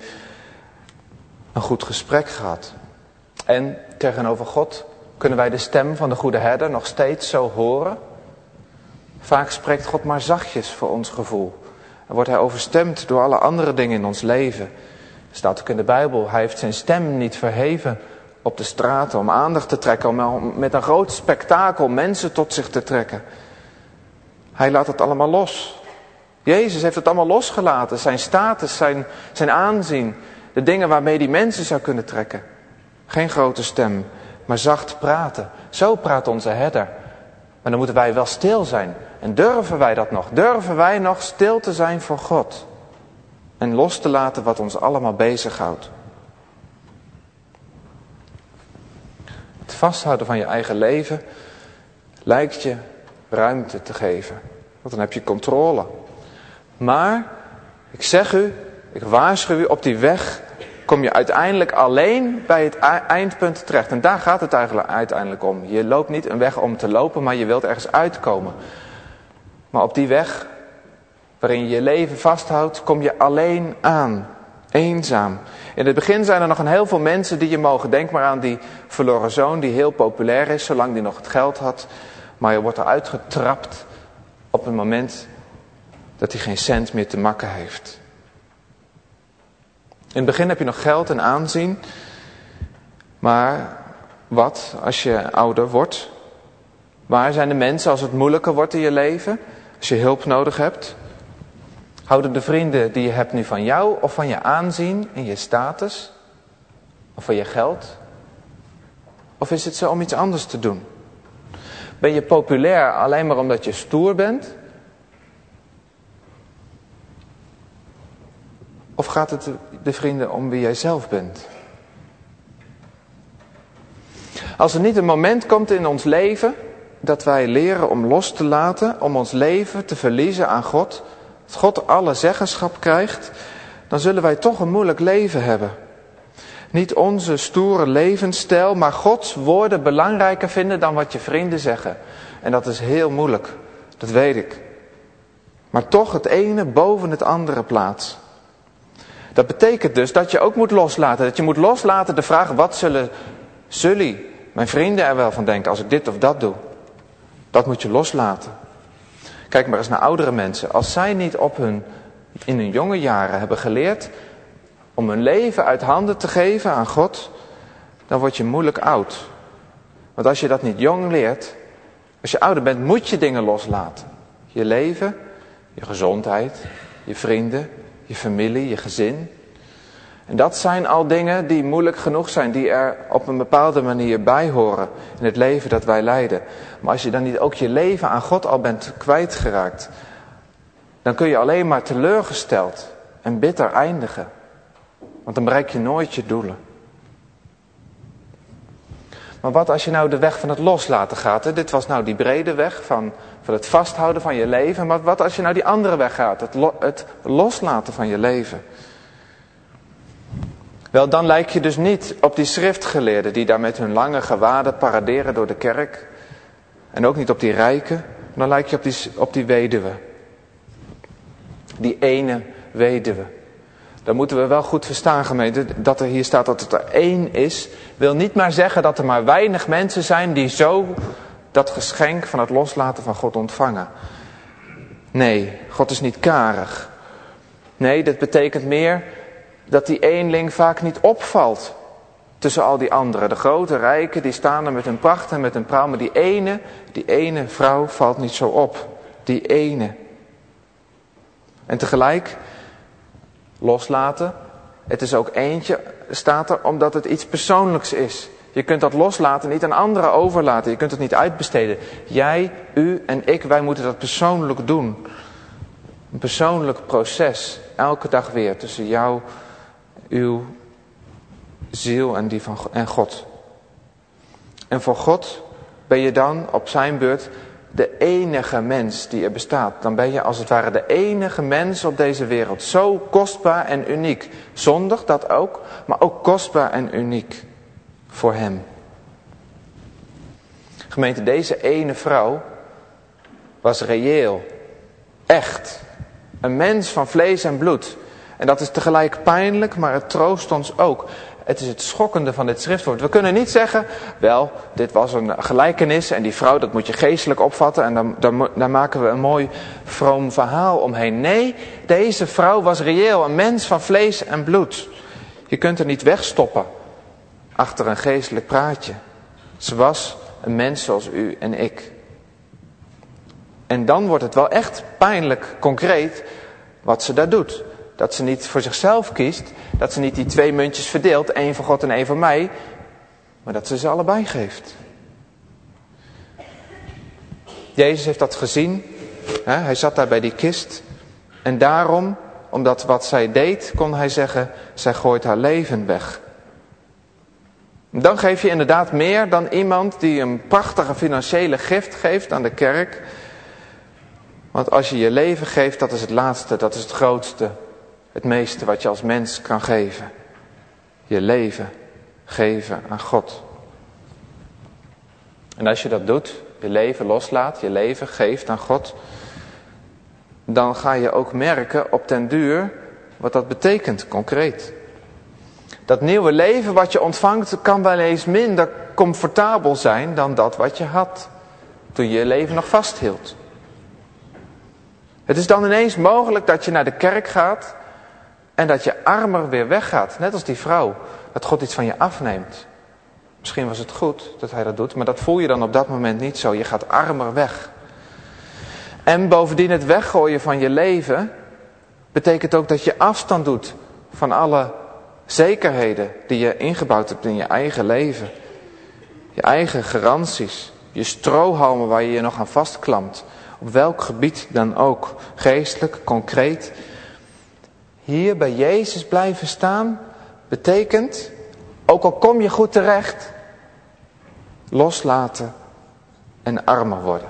een goed gesprek gehad? En tegenover God kunnen wij de stem van de goede herder nog steeds zo horen. Vaak spreekt God maar zachtjes voor ons gevoel. Dan wordt hij overstemd door alle andere dingen in ons leven. Er staat ook in de Bijbel, hij heeft zijn stem niet verheven op de straten om aandacht te trekken, om met een groot spektakel mensen tot zich te trekken. Hij laat het allemaal los. Jezus heeft het allemaal losgelaten, zijn status, zijn aanzien, de dingen waarmee hij mensen zou kunnen trekken. Geen grote stem, maar zacht praten. Zo praat onze herder. Maar dan moeten wij wel stil zijn. En durven wij dat nog? Durven wij nog stil te zijn voor God? En los te laten wat ons allemaal bezighoudt. Het vasthouden van je eigen leven lijkt je ruimte te geven. Want dan heb je controle. Maar, ik zeg u, ik waarschuw u, op die weg kom je uiteindelijk alleen bij het eindpunt terecht. En daar gaat het eigenlijk uiteindelijk om. Je loopt niet een weg om te lopen, maar je wilt ergens uitkomen. Maar op die weg waarin je je leven vasthoudt, kom je alleen aan. Eenzaam. In het begin zijn er nog een heel veel mensen die je mogen. Denk maar aan die verloren zoon die heel populair is, zolang die nog het geld had. Maar je wordt eruit getrapt op het moment dat hij geen cent meer te makken heeft. In het begin heb je nog geld en aanzien. Maar wat als je ouder wordt? Waar zijn de mensen als het moeilijker wordt in je leven? Als je hulp nodig hebt? Houden de vrienden die je hebt nu van jou of van je aanzien en je status? Of van je geld? Of is het zo om iets anders te doen? Ben je populair alleen maar omdat je stoer bent? Of gaat het de vrienden om wie jij zelf bent? Als er niet een moment komt in ons leven dat wij leren om los te laten, om ons leven te verliezen aan God, dat God alle zeggenschap krijgt, dan zullen wij toch een moeilijk leven hebben. Niet onze stoere levensstijl, maar Gods woorden belangrijker vinden dan wat je vrienden zeggen. En dat is heel moeilijk, dat weet ik. Maar toch het ene boven het andere plaats. Dat betekent dus dat je ook moet loslaten. Dat je moet loslaten de vraag, wat zullen mijn vrienden er wel van denken als ik dit of dat doe? Dat moet je loslaten. Kijk maar eens naar oudere mensen. Als zij niet in hun jonge jaren hebben geleerd om hun leven uit handen te geven aan God, dan word je moeilijk oud. Want als je dat niet jong leert, als je ouder bent, moet je dingen loslaten. Je leven, je gezondheid, je vrienden, je familie, je gezin. En dat zijn al dingen die moeilijk genoeg zijn, die er op een bepaalde manier bij horen in het leven dat wij leiden. Maar als je dan niet ook je leven aan God al bent kwijtgeraakt, dan kun je alleen maar teleurgesteld en bitter eindigen. Want dan bereik je nooit je doelen. Maar wat als je nou de weg van het loslaten gaat? Hè? Dit was nou die brede weg van het vasthouden van je leven. Maar wat als je nou die andere weg gaat? Het loslaten van je leven. Wel, dan lijk je dus niet op die schriftgeleerden die daar met hun lange gewaden paraderen door de kerk. En ook niet op die rijken. Dan lijk je op die weduwe. Die ene weduwe. Dan moeten we wel goed verstaan, gemeente, dat er hier staat dat het er één is. Wil niet maar zeggen dat er maar weinig mensen zijn die zo dat geschenk van het loslaten van God ontvangen. Nee, God is niet karig. Nee, dat betekent meer dat die eenling vaak niet opvalt tussen al die anderen. De grote rijken die staan er met hun pracht en met hun praal. Maar die ene vrouw valt niet zo op. Die ene. En tegelijk loslaten. Het is ook eentje, staat er, omdat het iets persoonlijks is. Je kunt dat loslaten, niet aan anderen overlaten. Je kunt het niet uitbesteden. Jij, u en ik, wij moeten dat persoonlijk doen. Een persoonlijk proces. Elke dag weer tussen jou, uw ziel en die en God. En voor God ben je dan op zijn beurt de enige mens die er bestaat. Dan ben je als het ware de enige mens op deze wereld. Zo kostbaar en uniek. Zondig, dat ook. Maar ook kostbaar en uniek. Voor hem. Gemeente, deze ene vrouw was reëel. Echt. Een mens van vlees en bloed. En dat is tegelijk pijnlijk, maar het troost ons ook. Het is het schokkende van dit schriftwoord. We kunnen niet zeggen, wel, dit was een gelijkenis en die vrouw, dat moet je geestelijk opvatten en daar maken we een mooi vroom verhaal omheen. Nee, deze vrouw was reëel, een mens van vlees en bloed. Je kunt er niet wegstoppen achter een geestelijk praatje. Ze was een mens zoals u en ik. En dan wordt het wel echt pijnlijk concreet wat ze daar doet. Dat ze niet voor zichzelf kiest. Dat ze niet die 2 muntjes verdeelt. 1 voor God en 1 voor mij. Maar dat ze allebei geeft. Jezus heeft dat gezien. Hij zat daar bij die kist. En daarom, omdat wat zij deed, kon hij zeggen, zij gooit haar leven weg. Dan geef je inderdaad meer dan iemand die een prachtige financiële gift geeft aan de kerk. Want als je je leven geeft, dat is het laatste, dat is het grootste. Het meeste wat je als mens kan geven. Je leven geven aan God. En als je dat doet, je leven loslaat, je leven geeft aan God, dan ga je ook merken op den duur wat dat betekent, concreet. Dat nieuwe leven wat je ontvangt kan wel eens minder comfortabel zijn dan dat wat je had toen je je leven nog vasthield. Het is dan ineens mogelijk dat je naar de kerk gaat en dat je armer weer weggaat. Net als die vrouw, dat God iets van je afneemt. Misschien was het goed dat hij dat doet, maar dat voel je dan op dat moment niet zo. Je gaat armer weg. En bovendien het weggooien van je leven betekent ook dat je afstand doet van alle zekerheden die je ingebouwd hebt in je eigen leven. Je eigen garanties, je strohalmen waar je je nog aan vastklampt. Op welk gebied dan ook, geestelijk, concreet. Hier bij Jezus blijven staan betekent, ook al kom je goed terecht, loslaten en armer worden.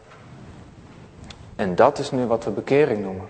En dat is nu wat we bekering noemen.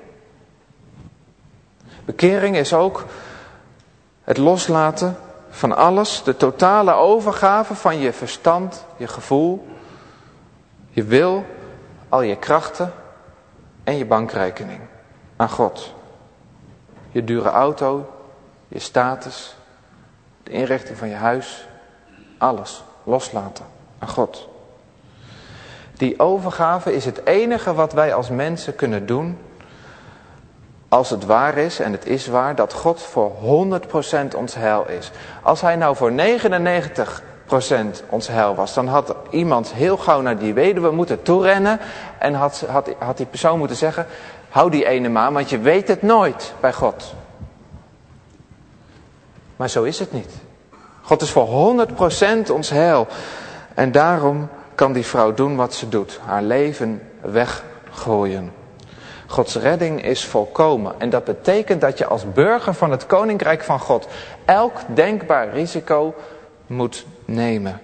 Bekering is ook het loslaten van alles, de totale overgave van je verstand, je gevoel, je wil, al je krachten en je bankrekening aan God. Je dure auto, je status, de inrichting van je huis, alles loslaten aan God. Die overgave is het enige wat wij als mensen kunnen doen als het waar is, en het is waar, dat God voor 100% ons heil is. Als hij nou voor 99% ons heil was, dan had iemand heel gauw naar die weduwe moeten toerennen en had die persoon moeten zeggen, hou die ene maar, want je weet het nooit bij God. Maar zo is het niet. God is voor 100% ons heil. En daarom kan die vrouw doen wat ze doet. Haar leven weggooien. Gods redding is volkomen. En dat betekent dat je als burger van het Koninkrijk van God elk denkbaar risico moet nemen.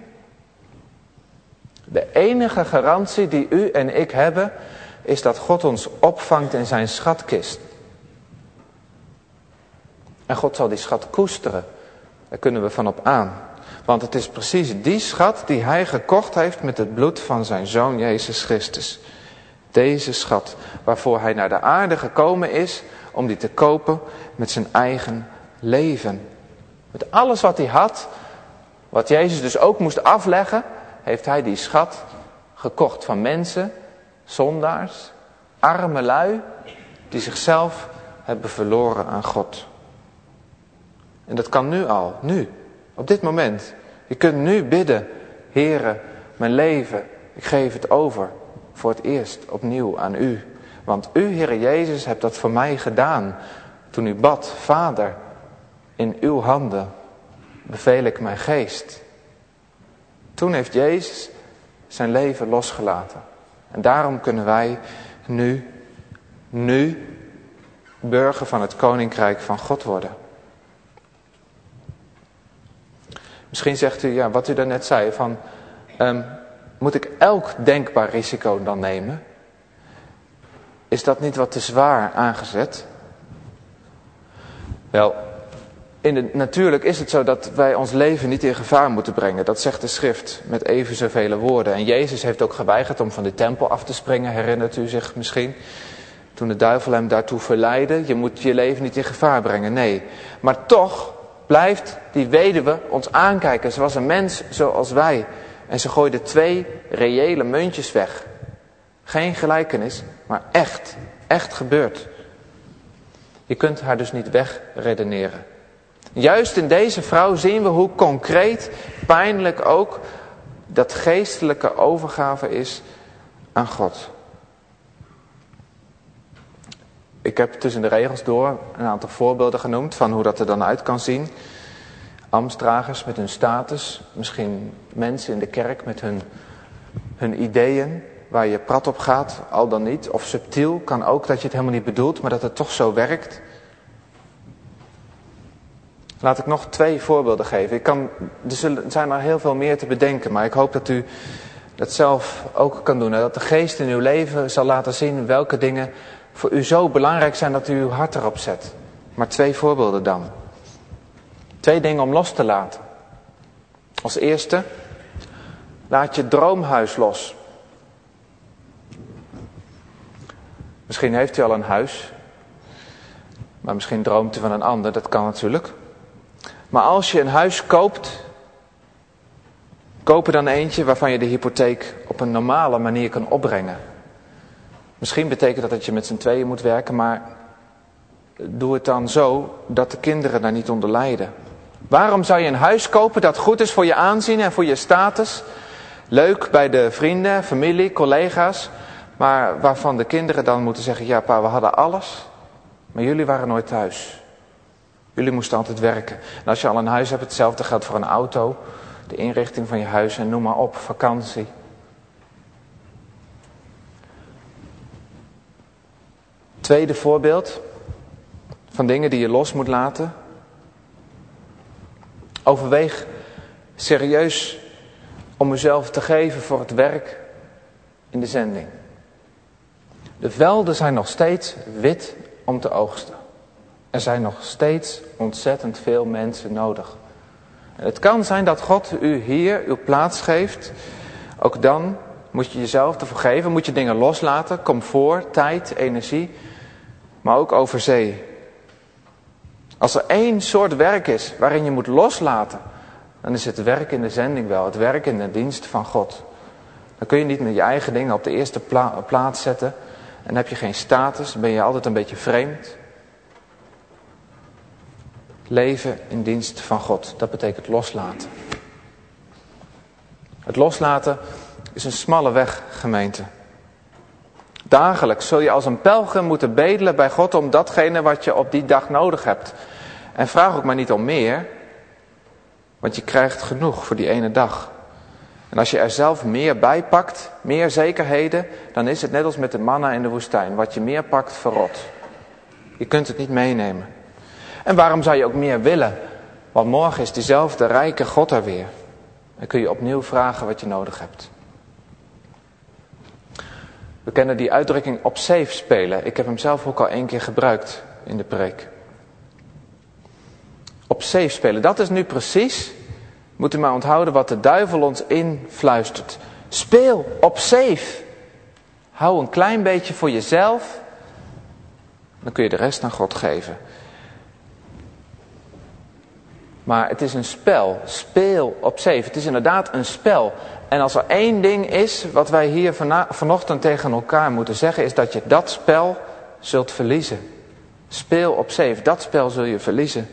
De enige garantie die u en ik hebben, is dat God ons opvangt in zijn schatkist. En God zal die schat koesteren. Daar kunnen we van op aan. Want het is precies die schat die hij gekocht heeft met het bloed van zijn Zoon Jezus Christus. Deze schat waarvoor hij naar de aarde gekomen is om die te kopen met zijn eigen leven. Met alles wat hij had, wat Jezus dus ook moest afleggen, heeft hij die schat gekocht van mensen, zondaars, arme lui, die zichzelf hebben verloren aan God. En dat kan nu al, nu, op dit moment. Je kunt nu bidden, Heere, mijn leven, ik geef het over voor het eerst opnieuw aan u. Want u, Heere Jezus, hebt dat voor mij gedaan. Toen u bad, Vader, in uw handen beveel ik mijn geest. Toen heeft Jezus zijn leven losgelaten. En daarom kunnen wij nu burger van het Koninkrijk van God worden. Misschien zegt u, ja, wat u daarnet zei, van moet ik elk denkbaar risico dan nemen? Is dat niet wat te zwaar aangezet? Wel, natuurlijk is het zo dat wij ons leven niet in gevaar moeten brengen. Dat zegt de schrift met even zoveel woorden. En Jezus heeft ook geweigerd om van de tempel af te springen, herinnert u zich misschien? Toen de duivel hem daartoe verleidde, je moet je leven niet in gevaar brengen, nee. Maar toch blijft die weduwe ons aankijken. Ze was een mens zoals wij. En ze gooide 2 reële muntjes weg. Geen gelijkenis, maar echt gebeurd. Je kunt haar dus niet wegredeneren. Juist in deze vrouw zien we hoe concreet, pijnlijk ook, dat geestelijke overgave is aan God. Ik heb tussen de regels door een aantal voorbeelden genoemd van hoe dat er dan uit kan zien. Ambtsdragers met hun status, misschien mensen in de kerk met hun ideeën, waar je prat op gaat, al dan niet. Of subtiel, kan ook dat je het helemaal niet bedoelt, maar dat het toch zo werkt. Laat ik nog 2 voorbeelden geven. Er zijn er heel veel meer te bedenken, maar ik hoop dat u dat zelf ook kan doen. En dat de geest in uw leven zal laten zien welke dingen voor u zo belangrijk zijn dat u uw hart erop zet. Maar 2 voorbeelden dan. 2 dingen om los te laten. Als eerste, laat je droomhuis los. Misschien heeft u al een huis, maar misschien droomt u van een ander, dat kan natuurlijk. Maar als je een huis koopt, koop er dan eentje waarvan je de hypotheek op een normale manier kan opbrengen. Misschien betekent dat je met z'n tweeën moet werken, maar doe het dan zo dat de kinderen daar niet onder lijden. Waarom zou je een huis kopen dat goed is voor je aanzien en voor je status? Leuk bij de vrienden, familie, collega's. Maar waarvan de kinderen dan moeten zeggen, ja pa, we hadden alles. Maar jullie waren nooit thuis. Jullie moesten altijd werken. En als je al een huis hebt, hetzelfde geldt voor een auto. De inrichting van je huis en noem maar op, vakantie. Tweede voorbeeld van dingen die je los moet laten. Overweeg serieus om uzelf te geven voor het werk in de zending. De velden zijn nog steeds wit om te oogsten. Er zijn nog steeds ontzettend veel mensen nodig. En het kan zijn dat God u hier uw plaats geeft. Ook dan moet je jezelf ervoor geven, moet je dingen loslaten. Comfort, tijd, energie, maar ook over zee. Als er één soort werk is waarin je moet loslaten, dan is het werk in de zending wel. Het werk in de dienst van God. Dan kun je niet met je eigen dingen op de eerste plaats zetten. En heb je geen status, ben je altijd een beetje vreemd. Leven in dienst van God, dat betekent loslaten. Het loslaten is een smalle weg, gemeente. Dagelijks zul je als een pelgrim moeten bedelen bij God om datgene wat je op die dag nodig hebt. En vraag ook maar niet om meer, want je krijgt genoeg voor die ene dag. En als je er zelf meer bij pakt, meer zekerheden, dan is het net als met de manna in de woestijn. Wat je meer pakt, verrot. Je kunt het niet meenemen. En waarom zou je ook meer willen? Want morgen is diezelfde rijke God er weer. Dan kun je opnieuw vragen wat je nodig hebt. We kennen die uitdrukking op safe spelen. Ik heb hem zelf ook al 1 keer gebruikt in de preek. Op safe spelen, dat is nu precies, moet u maar onthouden wat de duivel ons influistert. Speel op safe. Hou een klein beetje voor jezelf. Dan kun je de rest aan God geven. Maar het is een spel. Speel op safe. Het is inderdaad een spel. En als er 1 ding is wat wij hier vanochtend tegen elkaar moeten zeggen, is dat je dat spel zult verliezen. Speel op safe. Dat spel zul je verliezen.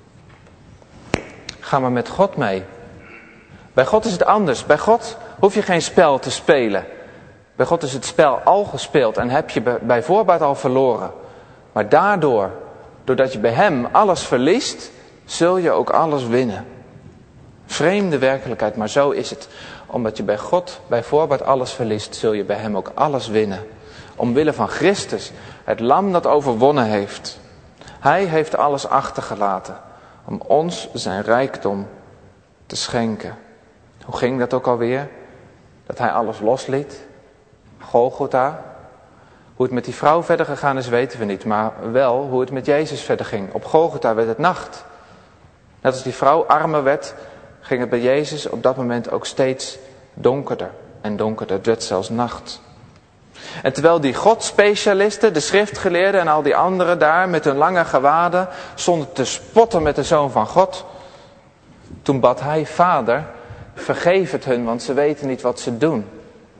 Ga maar met God mee. Bij God is het anders. Bij God hoef je geen spel te spelen. Bij God is het spel al gespeeld en heb je bij voorbaat al verloren. Maar doordat je bij Hem alles verliest, zul je ook alles winnen. Vreemde werkelijkheid, maar zo is het. Omdat je bij God bij voorbaat alles verliest, zul je bij Hem ook alles winnen. Omwille van Christus, het lam dat overwonnen heeft. Hij heeft alles achtergelaten om ons zijn rijkdom te schenken. Hoe ging dat ook alweer? Dat hij alles losliet. Golgotha. Hoe het met die vrouw verder gegaan is, weten we niet. Maar wel hoe het met Jezus verder ging. Op Golgotha werd het nacht. Net als die vrouw armer werd, ging het bij Jezus op dat moment ook steeds donkerder en donkerder. Het werd zelfs nacht. En terwijl die Godspecialisten, de schriftgeleerden en al die anderen daar met hun lange gewaden stonden te spotten met de Zoon van God, toen bad hij: Vader, vergeef het hun, want ze weten niet wat ze doen.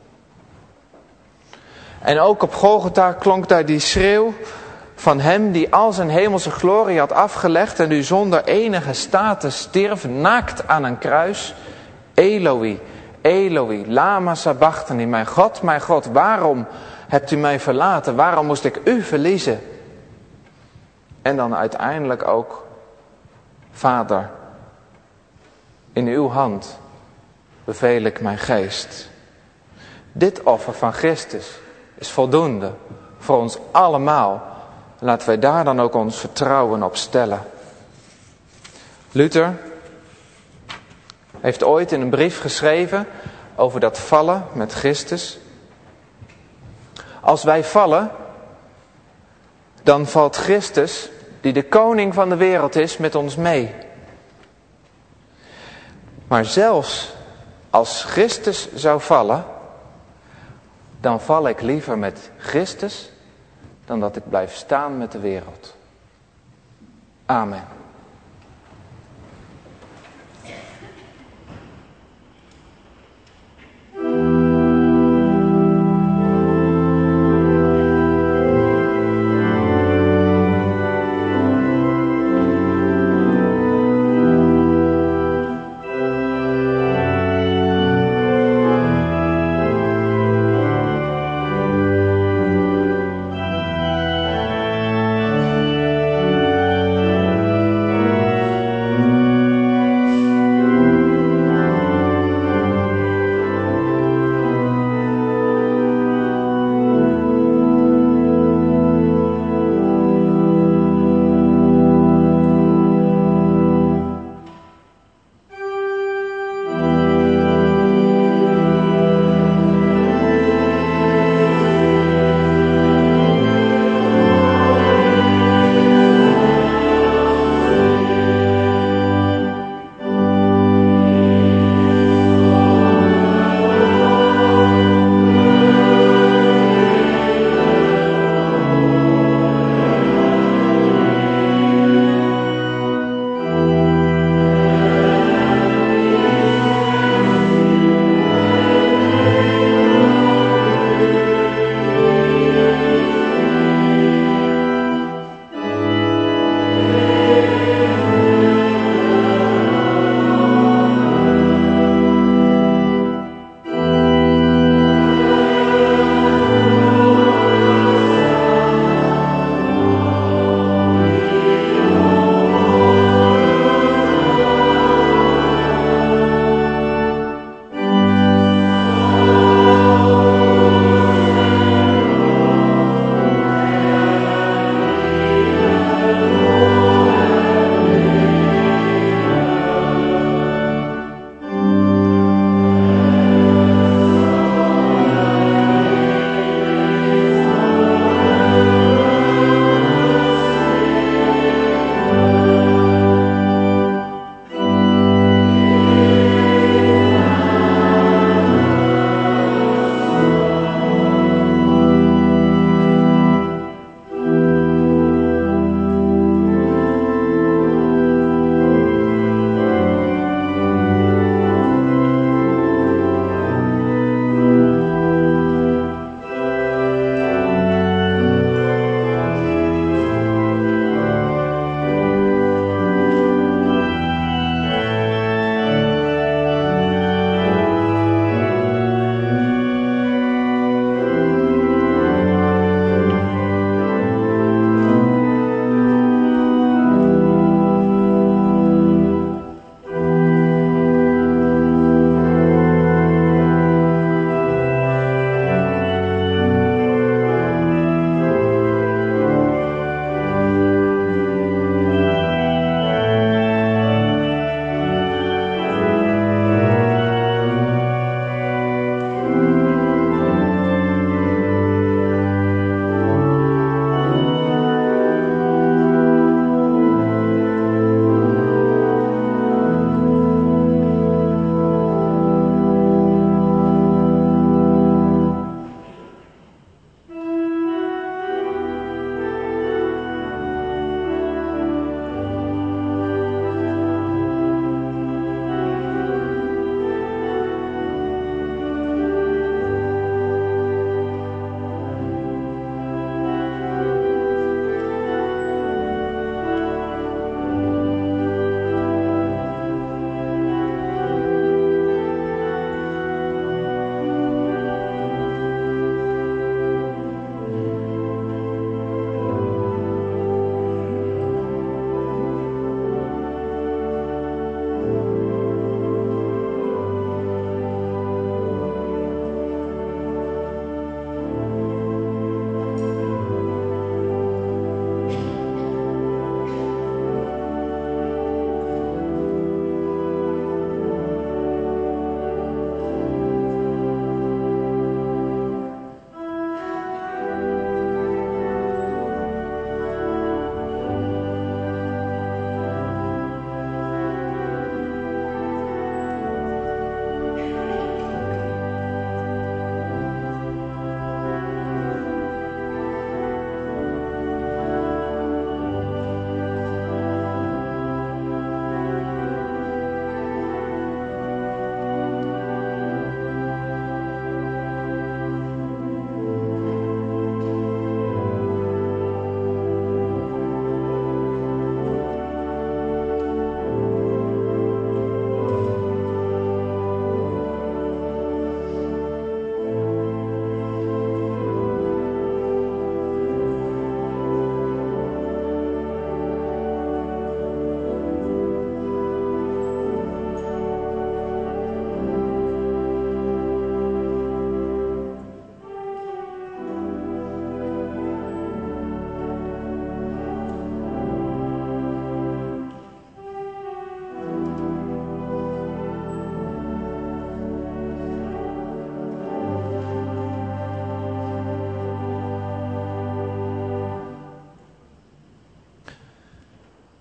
En ook op Golgotha klonk daar die schreeuw van hem die al zijn hemelse glorie had afgelegd en nu zonder enige status stierf, naakt aan een kruis. Eloi, Eloi, lama sabachthani, mijn God, waarom hebt u mij verlaten? Waarom moest ik u verliezen? En dan uiteindelijk ook: Vader, in uw hand beveel ik mijn geest. Dit offer van Christus is voldoende voor ons allemaal. Laten wij daar dan ook ons vertrouwen op stellen. Luther heeft ooit in een brief geschreven over dat vallen met Christus. Als wij vallen, dan valt Christus, die de koning van de wereld is, met ons mee. Maar zelfs als Christus zou vallen, dan val ik liever met Christus dan dat ik blijf staan met de wereld. Amen.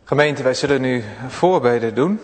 Gemeente, wij zullen nu voorbeden doen.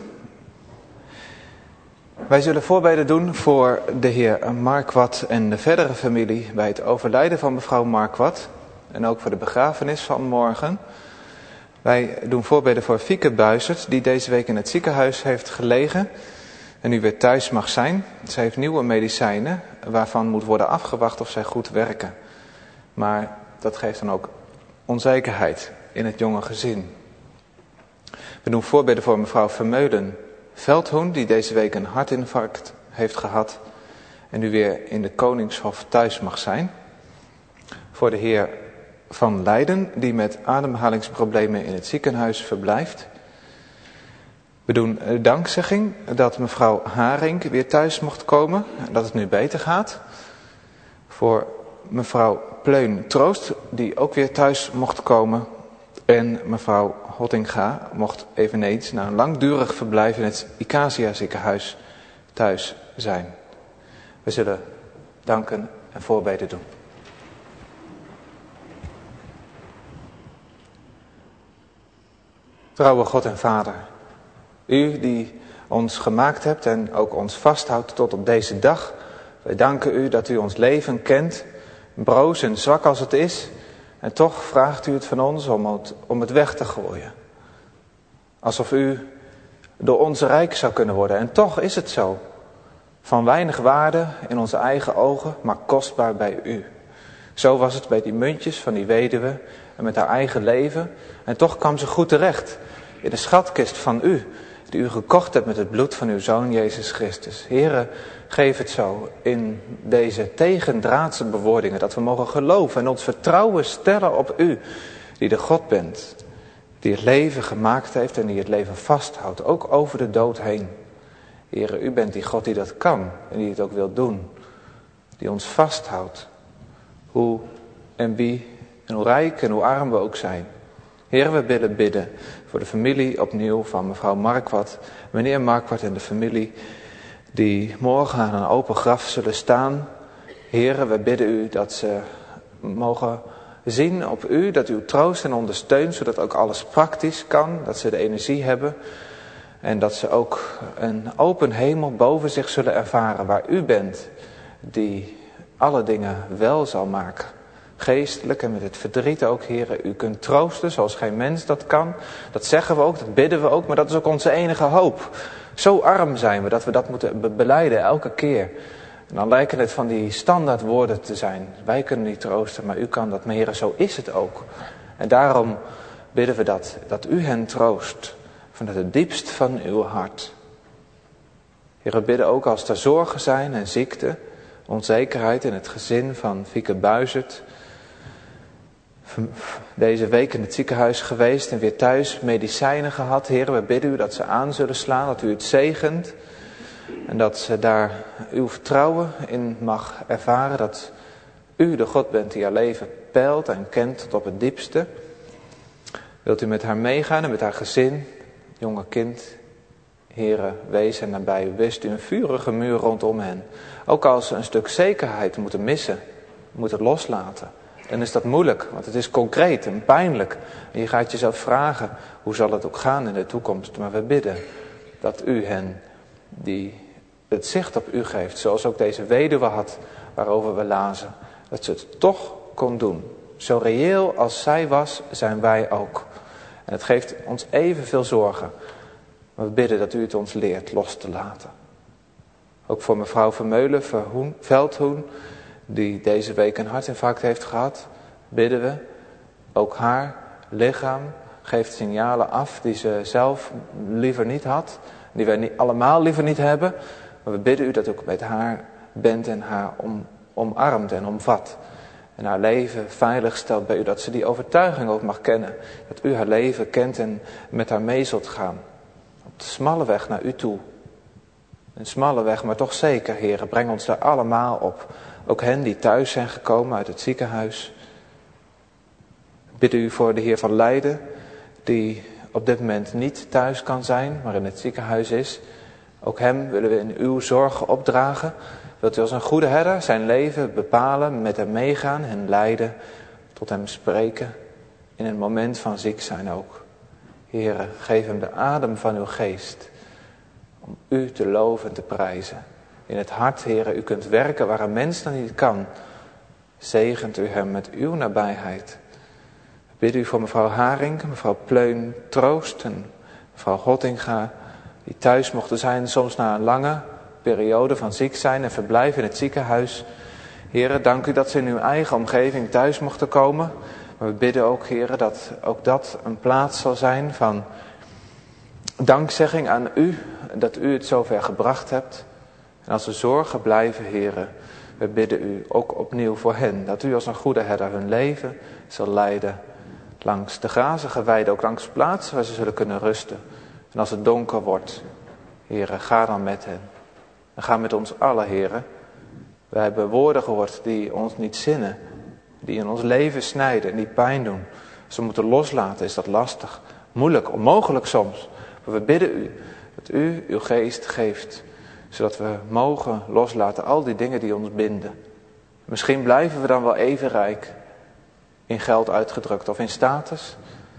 Wij zullen voorbeden doen voor de heer Marquardt en de verdere familie bij het overlijden van mevrouw Marquardt. En ook voor de begrafenis van morgen. Wij doen voorbeden voor Fieke Buijsert, die deze week in het ziekenhuis heeft gelegen en nu weer thuis mag zijn. Ze heeft nieuwe medicijnen waarvan moet worden afgewacht of zij goed werken. Maar dat geeft dan ook onzekerheid in het jonge gezin. We doen voorbeden voor mevrouw Vermeulen-Veldhoen, die deze week een hartinfarct heeft gehad en nu weer in de Koningshof thuis mag zijn. Voor de heer Van Leiden, die met ademhalingsproblemen in het ziekenhuis verblijft. We doen dankzegging dat mevrouw Haring weer thuis mocht komen en dat het nu beter gaat. Voor mevrouw Pleun-Troost, die ook weer thuis mocht komen. En mevrouw Hottinga mocht eveneens na een langdurig verblijf in het Icacia ziekenhuis thuis zijn. We zullen danken en voorbeden doen. Trouwe God en Vader, u die ons gemaakt hebt en ook ons vasthoudt tot op deze dag. Wij danken u dat u ons leven kent, broos en zwak als het is. En toch vraagt u het van ons om het weg te gooien. Alsof u door ons rijk zou kunnen worden. En toch is het zo. Van weinig waarde in onze eigen ogen, maar kostbaar bij u. Zo was het bij die muntjes van die weduwe en met haar eigen leven. En toch kwam ze goed terecht in de schatkist van u, die u gekocht hebt met het bloed van uw Zoon Jezus Christus. Here, geef het zo in deze tegendraadse bewoordingen, dat we mogen geloven en ons vertrouwen stellen op u, die de God bent, die het leven gemaakt heeft en die het leven vasthoudt, ook over de dood heen. Here, u bent die God die dat kan en die het ook wil doen, die ons vasthoudt, hoe en wie en hoe rijk en hoe arm we ook zijn. Heer, we willen bidden voor de familie opnieuw van mevrouw Marquardt, meneer Marquardt en de familie die morgen aan een open graf zullen staan. Heer, we bidden u dat ze mogen zien op u, dat u troost en ondersteunt, zodat ook alles praktisch kan, dat ze de energie hebben en dat ze ook een open hemel boven zich zullen ervaren waar u bent, die alle dingen wel zal maken. Geestelijk en met het verdriet ook, Heer, u kunt troosten zoals geen mens dat kan. Dat zeggen we ook, dat bidden we ook, maar dat is ook onze enige hoop. Zo arm zijn we dat we dat moeten belijden elke keer. En dan lijken het van die standaard woorden te zijn. Wij kunnen niet troosten, maar u kan dat. Maar Heer, zo is het ook. En daarom bidden we dat u hen troost vanuit het diepst van uw hart. Heer, we bidden ook als er zorgen zijn en ziekte, onzekerheid in het gezin van Fieke Buijsert. Deze week in het ziekenhuis geweest en weer thuis medicijnen gehad. Heer, we bidden u dat ze aan zullen slaan, dat u het zegent. En dat ze daar uw vertrouwen in mag ervaren. Dat u de God bent die haar leven peilt en kent tot op het diepste. Wilt u met haar meegaan en met haar gezin, jonge kind. Heere, wees hen nabij u. Wist u een vurige muur rondom hen. Ook als ze een stuk zekerheid moeten missen, moeten loslaten. Dan is dat moeilijk, want het is concreet en pijnlijk. En je gaat jezelf vragen, hoe zal het ook gaan in de toekomst? Maar we bidden dat u hen die het zicht op u geeft, zoals ook deze weduwe had, waarover we lazen, dat ze het toch kon doen. Zo reëel als zij was, zijn wij ook. En het geeft ons evenveel zorgen. Maar we bidden dat u het ons leert los te laten. Ook voor mevrouw Vermeulen-Veldhoen, die deze week een hartinfarct heeft gehad, bidden we. Ook haar lichaam geeft signalen af die ze zelf liever niet had. Die wij allemaal liever niet hebben. Maar we bidden u dat u ook met haar bent en haar omarmt en omvat. En haar leven veilig stelt bij u. Dat ze die overtuiging ook mag kennen. Dat u haar leven kent en met haar mee zult gaan. Op de smalle weg naar u toe. Een smalle weg, maar toch zeker, Heer. Breng ons daar allemaal op. Ook hen die thuis zijn gekomen uit het ziekenhuis. Bid u voor de Heer van Leiden, die op dit moment niet thuis kan zijn, maar in het ziekenhuis is. Ook hem willen we in uw zorgen opdragen. Wilt u als een goede herder zijn leven bepalen, met hem meegaan en leiden, tot hem spreken in een moment van ziek zijn ook. Heere, geef hem de adem van uw geest. Om u te loven en te prijzen. In het hart, Heere, u kunt werken waar een mens dan niet kan. Zegent u hem met uw nabijheid. We bidden u voor mevrouw Haring, mevrouw Pleun Troost en mevrouw Hottinga. Die thuis mochten zijn soms na een lange periode van ziek zijn en verblijf in het ziekenhuis. Heere, dank u dat ze in uw eigen omgeving thuis mochten komen. Maar we bidden ook, Heere, dat ook dat een plaats zal zijn van dankzegging aan u. Dat u het zover gebracht hebt. En als er zorgen blijven, Heere, we bidden u ook opnieuw voor hen. Dat u als een goede herder hun leven zal leiden. Langs de grazige weide, ook langs plaatsen waar ze zullen kunnen rusten. En als het donker wordt, Heere, ga dan met hen. En ga met ons allen, Heere. Wij hebben woorden gehoord die ons niet zinnen. Die in ons leven snijden en die pijn doen. Als we moeten loslaten is dat lastig. Moeilijk, onmogelijk soms. Maar we bidden u dat u uw geest geeft. Zodat we mogen loslaten al die dingen die ons binden. Misschien blijven we dan wel even rijk. In geld uitgedrukt of in status.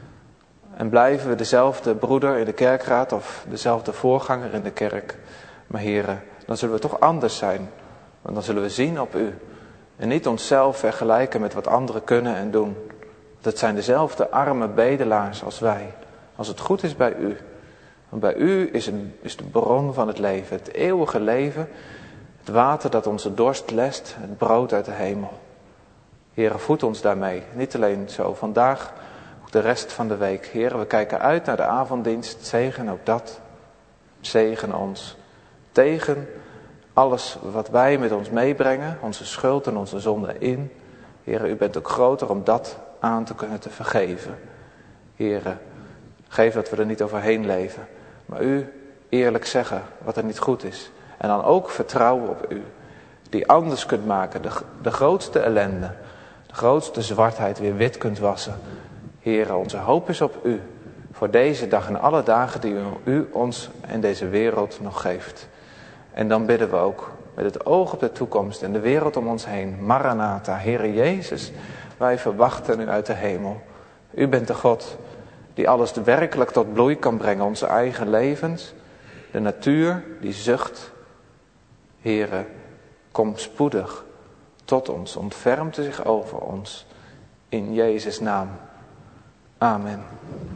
En blijven we dezelfde broeder in de kerkraad of dezelfde voorganger in de kerk. Maar Heere, dan zullen we toch anders zijn. Want dan zullen we zien op u. En niet onszelf vergelijken met wat anderen kunnen en doen. Want het zijn dezelfde arme bedelaars als wij. Als het goed is bij u. Want bij u is de bron van het leven. Het eeuwige leven. Het water dat onze dorst lest. Het brood uit de hemel. Heere, voed ons daarmee. Niet alleen zo vandaag, ook de rest van de week. Heere, we kijken uit naar de avonddienst. Zegen ook dat. Zegen ons. Tegen alles wat wij met ons meebrengen. Onze schuld en onze zonde in. Heere, u bent ook groter om dat aan te kunnen te vergeven. Heere, geef dat we er niet overheen leven. Maar u eerlijk zeggen wat er niet goed is. En dan ook vertrouwen op u. Die anders kunt maken. De grootste ellende. De grootste zwartheid weer wit kunt wassen. Heere, onze hoop is op u. Voor deze dag en alle dagen die u ons en deze wereld nog geeft. En dan bidden we ook met het oog op de toekomst en de wereld om ons heen. Maranatha, Heere Jezus, wij verwachten u uit de hemel. U bent de God die alles werkelijk tot bloei kan brengen. Onze eigen levens, de natuur die zucht. Heere, kom spoedig tot ons, ontfermt u zich over ons. In Jezus' naam. Amen.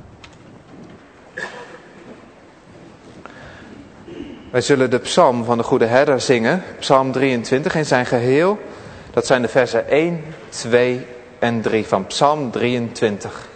Wij zullen de psalm van de goede herder zingen, psalm 23 in zijn geheel. Dat zijn de versen 1, 2 en 3 van psalm 23.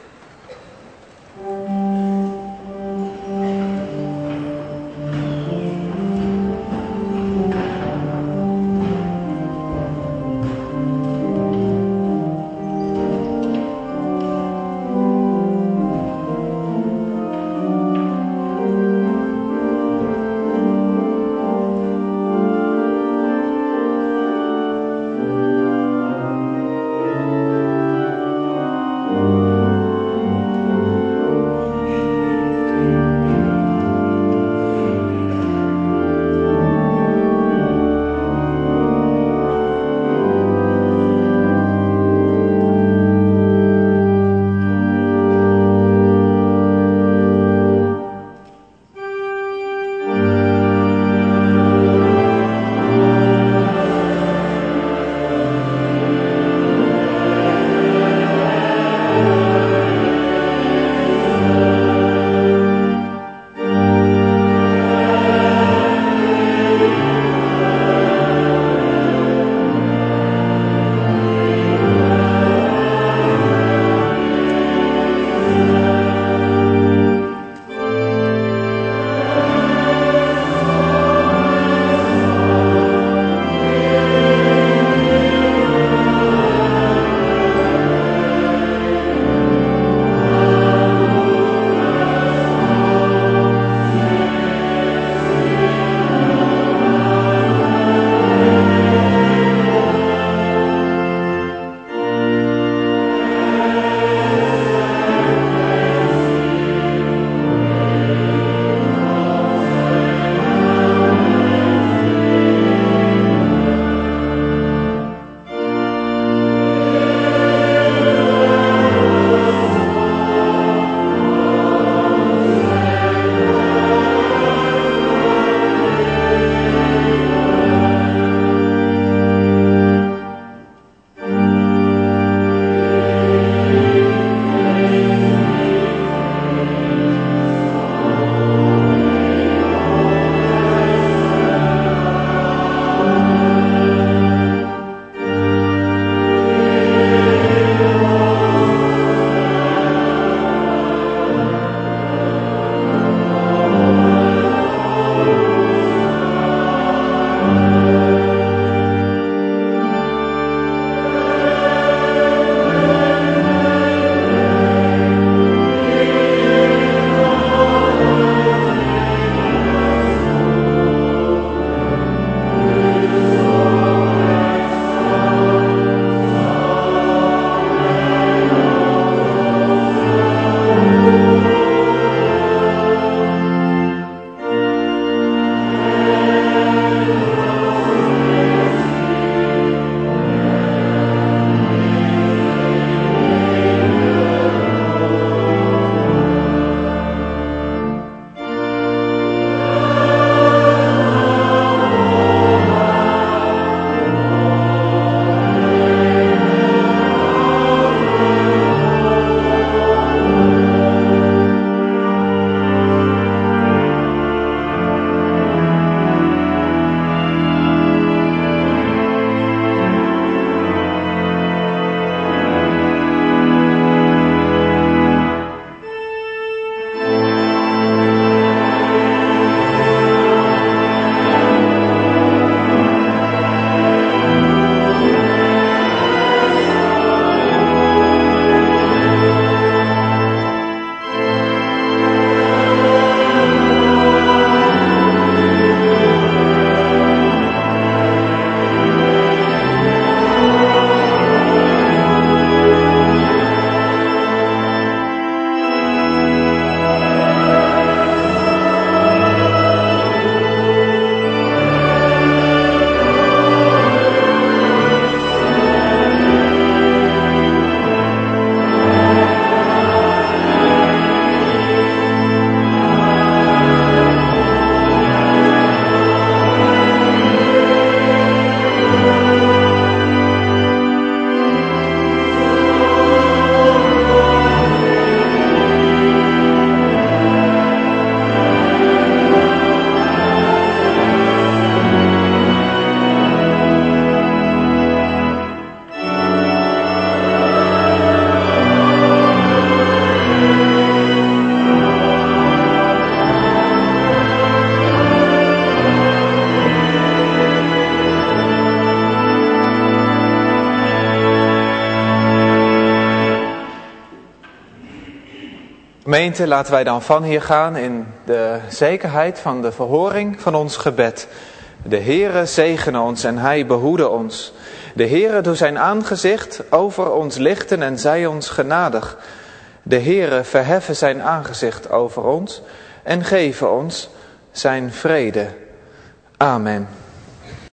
Gemeente, laten wij dan van hier gaan in de zekerheid van de verhoring van ons gebed. De Heere zegene ons en Hij behoede ons. De Heere doe zijn aangezicht over ons lichten en zij ons genadig. De Heere verheffe zijn aangezicht over ons en geve ons zijn vrede. Amen.